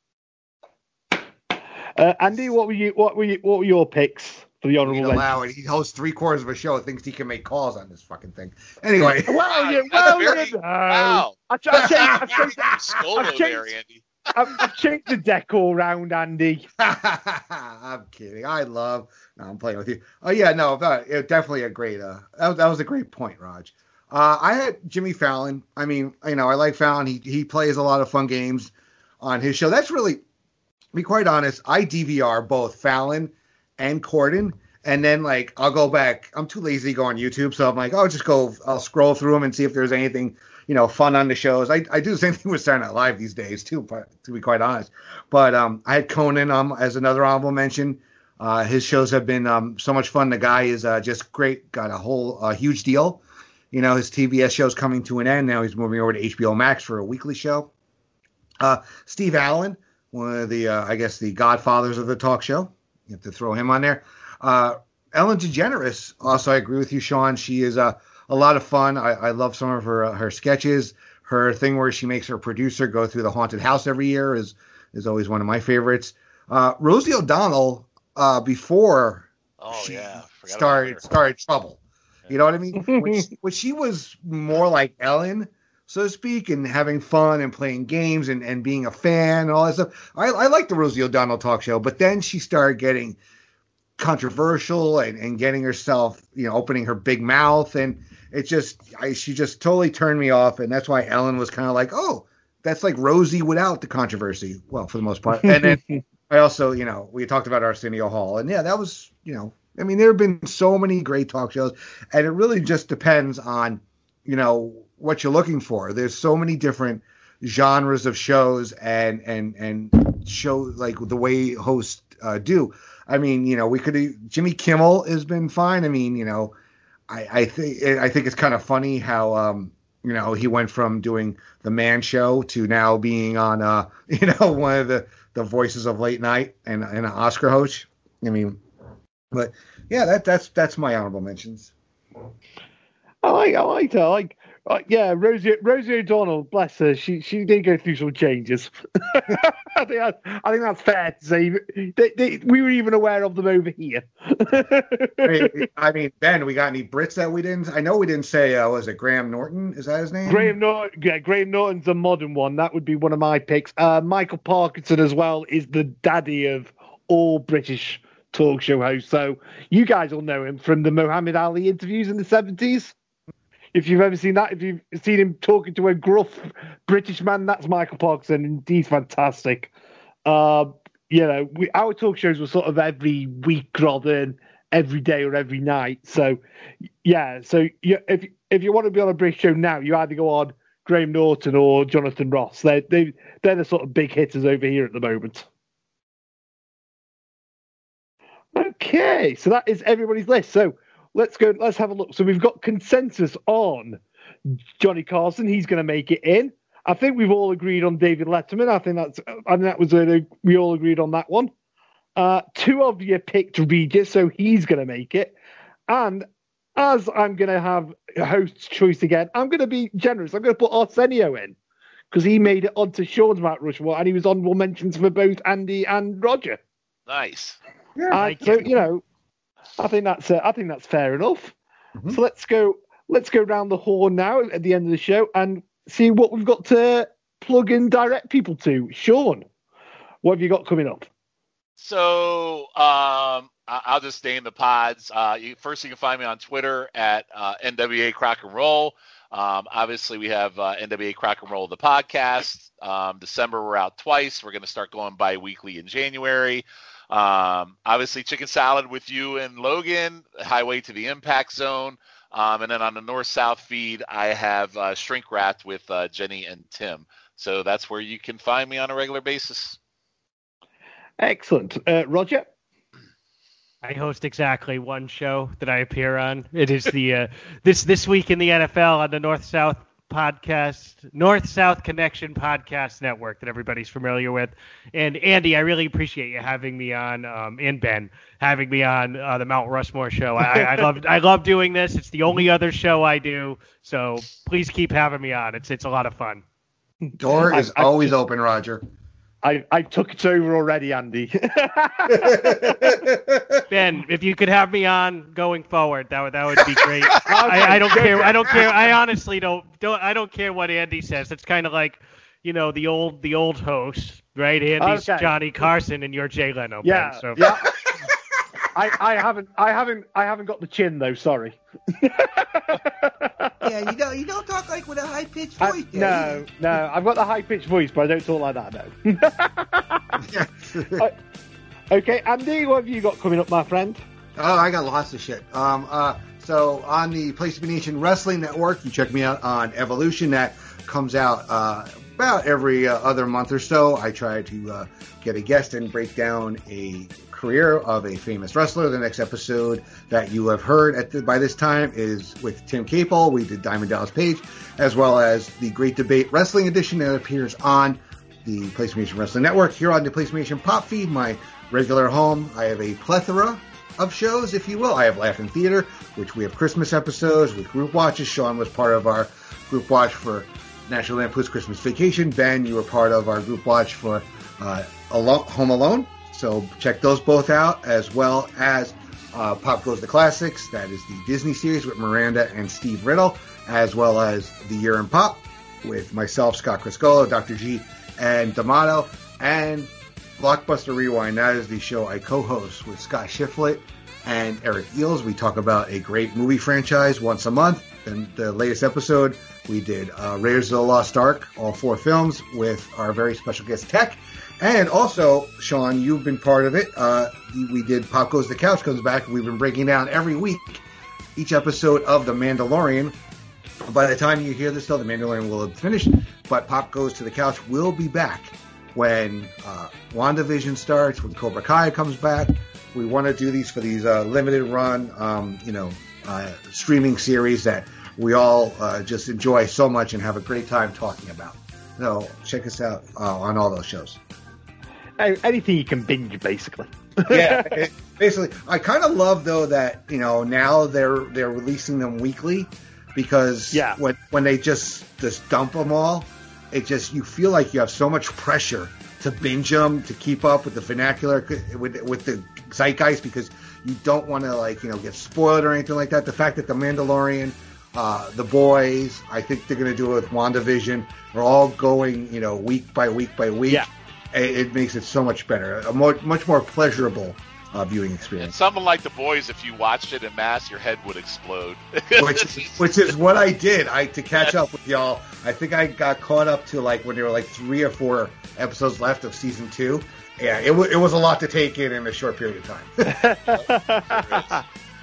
Speaker 2: Uh, Andy, what were you what were you, what were your picks for the
Speaker 5: He'd
Speaker 2: honourable mention?
Speaker 5: allow it. He hosts three quarters of a show. Thinks he can make calls on this fucking thing. Anyway.
Speaker 2: Well, yeah,
Speaker 4: That's
Speaker 2: well,
Speaker 4: very-
Speaker 2: you know.
Speaker 4: Wow.
Speaker 2: I've, I've, changed, I've, changed,
Speaker 4: Skolo
Speaker 2: I've
Speaker 4: there,
Speaker 2: changed-
Speaker 4: Andy.
Speaker 2: I've, I've changed the deck all round, Andy.
Speaker 5: I'm kidding. I love. No, I'm playing with you. Oh yeah, no, but it, definitely a great. Uh, that, was- that was a great point, Raj. Uh, I had Jimmy Fallon. I mean, you know, I like Fallon. He he plays a lot of fun games on his show. That's really, to be quite honest, I D V R both Fallon and Corden. And then, like, I'll go back. I'm too lazy to go on YouTube, so I'm like, I'll just go, I'll scroll through them and see if there's anything, you know, fun on the shows. I, I do the same thing with Saturday Night Live these days, too, to be quite honest. But um, I had Conan um, as another honorable mention. Uh, his shows have been um, so much fun. The guy is uh, just great, got a whole uh, huge deal. You know, his T B S show's coming to an end. Now he's moving over to H B O Max for a weekly show. Uh, Steve Allen, one of the, uh, I guess, the godfathers of the talk show. You have to throw him on there. Uh, Ellen DeGeneres, also, I agree with you, Sean. She is uh, a lot of fun. I, I love some of her uh, her sketches. Her thing where she makes her producer go through the haunted house every year is is always one of my favorites. Uh, Rosie O'Donnell, uh, before
Speaker 4: oh,
Speaker 5: she
Speaker 4: yeah.
Speaker 5: started started trouble. Yeah. You know what I mean? when, she, when she was more like Ellen, so to speak, and having fun and playing games and, and being a fan and all that stuff. I, I like the Rosie O'Donnell talk show, but then she started getting controversial and, and getting herself, you know, opening her big mouth. And it just, I, she just totally turned me off. And that's why Ellen was kind of like, oh, that's like Rosie without the controversy. Well, for the most part. And then I also, you know, we talked about Arsenio Hall. And yeah, that was, you know, I mean, there have been so many great talk shows. And it really just depends on, you know, what you're looking for. There's so many different genres of shows and and and show like the way hosts uh, do. I mean, you know, we could Jimmy Kimmel has been fine. I mean, you know, I I think I think it's kind of funny how um you know he went from doing the Man Show to now being on uh you know one of the the voices of late night and and an Oscar host. I mean, but yeah, that that's that's my honorable mentions.
Speaker 2: I like I like I like. Uh, yeah, Rosie Rosie O'Donnell, bless her. She she did go through some changes. I think that's, I think that's fair to say. They, they, we were even aware of them over here.
Speaker 5: I, mean, I mean, Ben, we got any Brits that we didn't? I know we didn't say. Uh, was it Graham Norton? Is that his name?
Speaker 2: Graham Norton. Yeah, Graham Norton's the modern one. That would be one of my picks. Uh, Michael Parkinson as well is the daddy of all British talk show hosts. So you guys will know him from the Muhammad Ali interviews in the seventies. If you've ever seen that, if you've seen him talking to a gruff British man, that's Michael Parkinson, and he's fantastic. Uh, you know, we, our talk shows were sort of every week rather than every day or every night. So, yeah, so you, if if you want to be on a British show now, you either go on Graham Norton or Jonathan Ross. They're, they, they're the sort of big hitters over here at the moment. Okay, so that is everybody's list. So, Let's go. Let's have a look. So we've got consensus on Johnny Carson. He's going to make it in. I think we've all agreed on David Letterman. I think that's. I think that was a, we all agreed on that one. Uh, two of you picked Regis, so he's going to make it. And as I'm going to have a host's choice again, I'm going to be generous. I'm going to put Arsenio in because he made it onto Sean's Mount Rushmore, and he was honorable mentions for both Andy and Roger.
Speaker 4: Nice.
Speaker 2: Yeah. Uh, so you know. I think that's uh, I think that's fair enough. Mm-hmm. So let's go let's go round the horn now at the end of the show and see what we've got to plug and direct people to. Sean, what have you got coming up?
Speaker 4: So um, I'll just name the pods. Uh, you, first, you can find me on Twitter at uh, N W A Crack and Roll. Um, obviously, we have uh, N W A Crack and Roll, the podcast. Um, December, we're out twice. We're going to start going bi-weekly in January. Um, obviously Chicken Salad with you and Logan, Highway to the Impact Zone. Um, and then on the north-south feed, I have uh, Shrink Rat with uh, Jenny and Tim. So that's where you can find me on a regular basis.
Speaker 2: Excellent. Uh, Roger?
Speaker 3: I host exactly one show that I appear on. It is the uh, this this week in the N F L on the North-South podcast, North-South Connection podcast network that everybody's familiar with. And Andy, I really appreciate you having me on, um, and Ben having me on uh, the Mount Rushmore show. I, I love I love doing this. It's the only other show I do, so please keep having me on. It's it's a lot of fun.
Speaker 5: Door is I, always I, open, Roger.
Speaker 2: I, I took it over already, Andy.
Speaker 3: Ben, if you could have me on going forward, that would that would be great. I, I don't care. I don't care. I honestly don't don't. I don't care what Andy says. It's kind of like, you know, the old the old host, right? Andy's okay. Johnny Carson, and you're Jay Leno.
Speaker 2: Yeah.
Speaker 3: Ben, so.
Speaker 2: Yeah. I, I haven't I haven't I haven't got the chin though. Sorry.
Speaker 5: Yeah, you don't you don't talk like with a high pitched voice. I,
Speaker 2: no, no, I've got the high pitched voice, but I don't talk like that. No. uh, okay, Andy, what have you got coming up, my friend?
Speaker 5: Oh, I got lots of shit. Um, uh, so on the Place to Be Nation Wrestling Network, you check me out on Evolution. That comes out uh, about every uh, other month or so. I try to uh, get a guest and break down a career of a famous wrestler. The next episode that you have heard at the, by this time is with Tim Capel. We did Diamond Dallas Page, as well as the Great Debate Wrestling Edition that appears on the Place to Be Nation Wrestling Network. Here on the Place to Be Nation Pop Feed, my regular home, I have a plethora of shows, if you will. I have Laughing Theater, which we have Christmas episodes with group watches. Sean was part of our group watch for National Lampoon's Christmas Vacation. Ben, you were part of our group watch for uh, Home Alone. So check those both out, as well as uh, Pop Goes the Classics. That is the Disney series with Miranda and Steve Riddle, as well as The Year in Pop with myself, Scott Criscolo, Doctor G, and D'Amato, and Blockbuster Rewind. That is the show I co-host with Scott Shiflett and Eric Eels. We talk about a great movie franchise once a month. And the latest episode, we did uh, Raiders of the Lost Ark, all four films, with our very special guest Tech. And also, Sean, you've been part of it. Uh, we did Pop Goes the Couch comes back. We've been breaking down every week each episode of The Mandalorian. By the time you hear this, though, The Mandalorian will have finished. But Pop Goes to the Couch will be back when uh, WandaVision starts, when Cobra Kai comes back. We want to do these for these uh, limited run, um, you know, uh, streaming series that we all uh, just enjoy so much and have a great time talking about. So check us out uh, on all those shows.
Speaker 2: Anything you can binge, basically.
Speaker 5: Yeah, it, basically. I kind of love though that you know now they're they're releasing them weekly because
Speaker 2: yeah. when
Speaker 5: when they just just dump them all, it just you feel like you have so much pressure to binge them, to keep up with the vernacular, with with the zeitgeist, because you don't want to like you know get spoiled or anything like that. The fact that The Mandalorian, uh, The Boys, I think they're going to do it with WandaVision, are all going you know week by week by week.
Speaker 2: Yeah.
Speaker 5: It makes it so much better, a more, much more pleasurable uh, viewing experience.
Speaker 4: And something like The Boys, if you watched it en masse, your head would explode.
Speaker 5: which, which is what I did. I to catch up with y'all. I think I got caught up to like when there were like three or four episodes left of season two. Yeah, it, w- it was a lot to take in in a short period of time.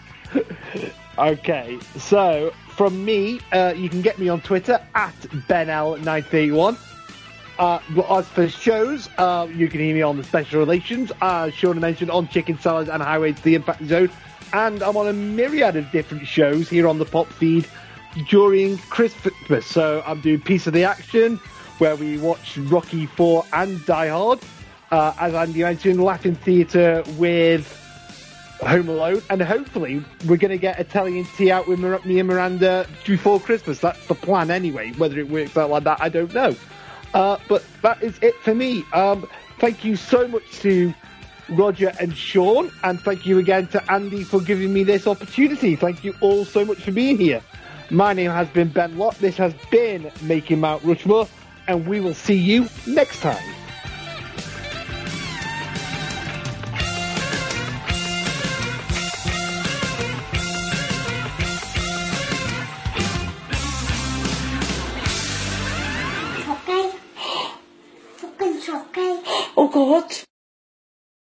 Speaker 2: Okay, so from me, uh, you can get me on Twitter at Ben L nine thirty-one. Uh, as for shows, uh, you can hear me on the Special Relations, uh, Sean mentioned on Chicken Salad and Highway to the Impact Zone, and I'm on a myriad of different shows here on the Pop Feed during Christmas. So I'm doing Piece of the Action, where we watch Rocky four and Die Hard, uh, as Andy mentioned, Latin Theatre with Home Alone, and hopefully we're going to get Italian Tea out with Mir- me and Miranda before Christmas. That's the plan anyway. Whether it works out like that, I don't know. Uh, but that is it for me. Um, thank you so much to Roger and Sean, and thank you again to Andy for giving me this opportunity. Thank you all so much for being here. My name has been Ben Lott. This has been Making Mount Rushmore, and we will see you next time.
Speaker 6: Oh God.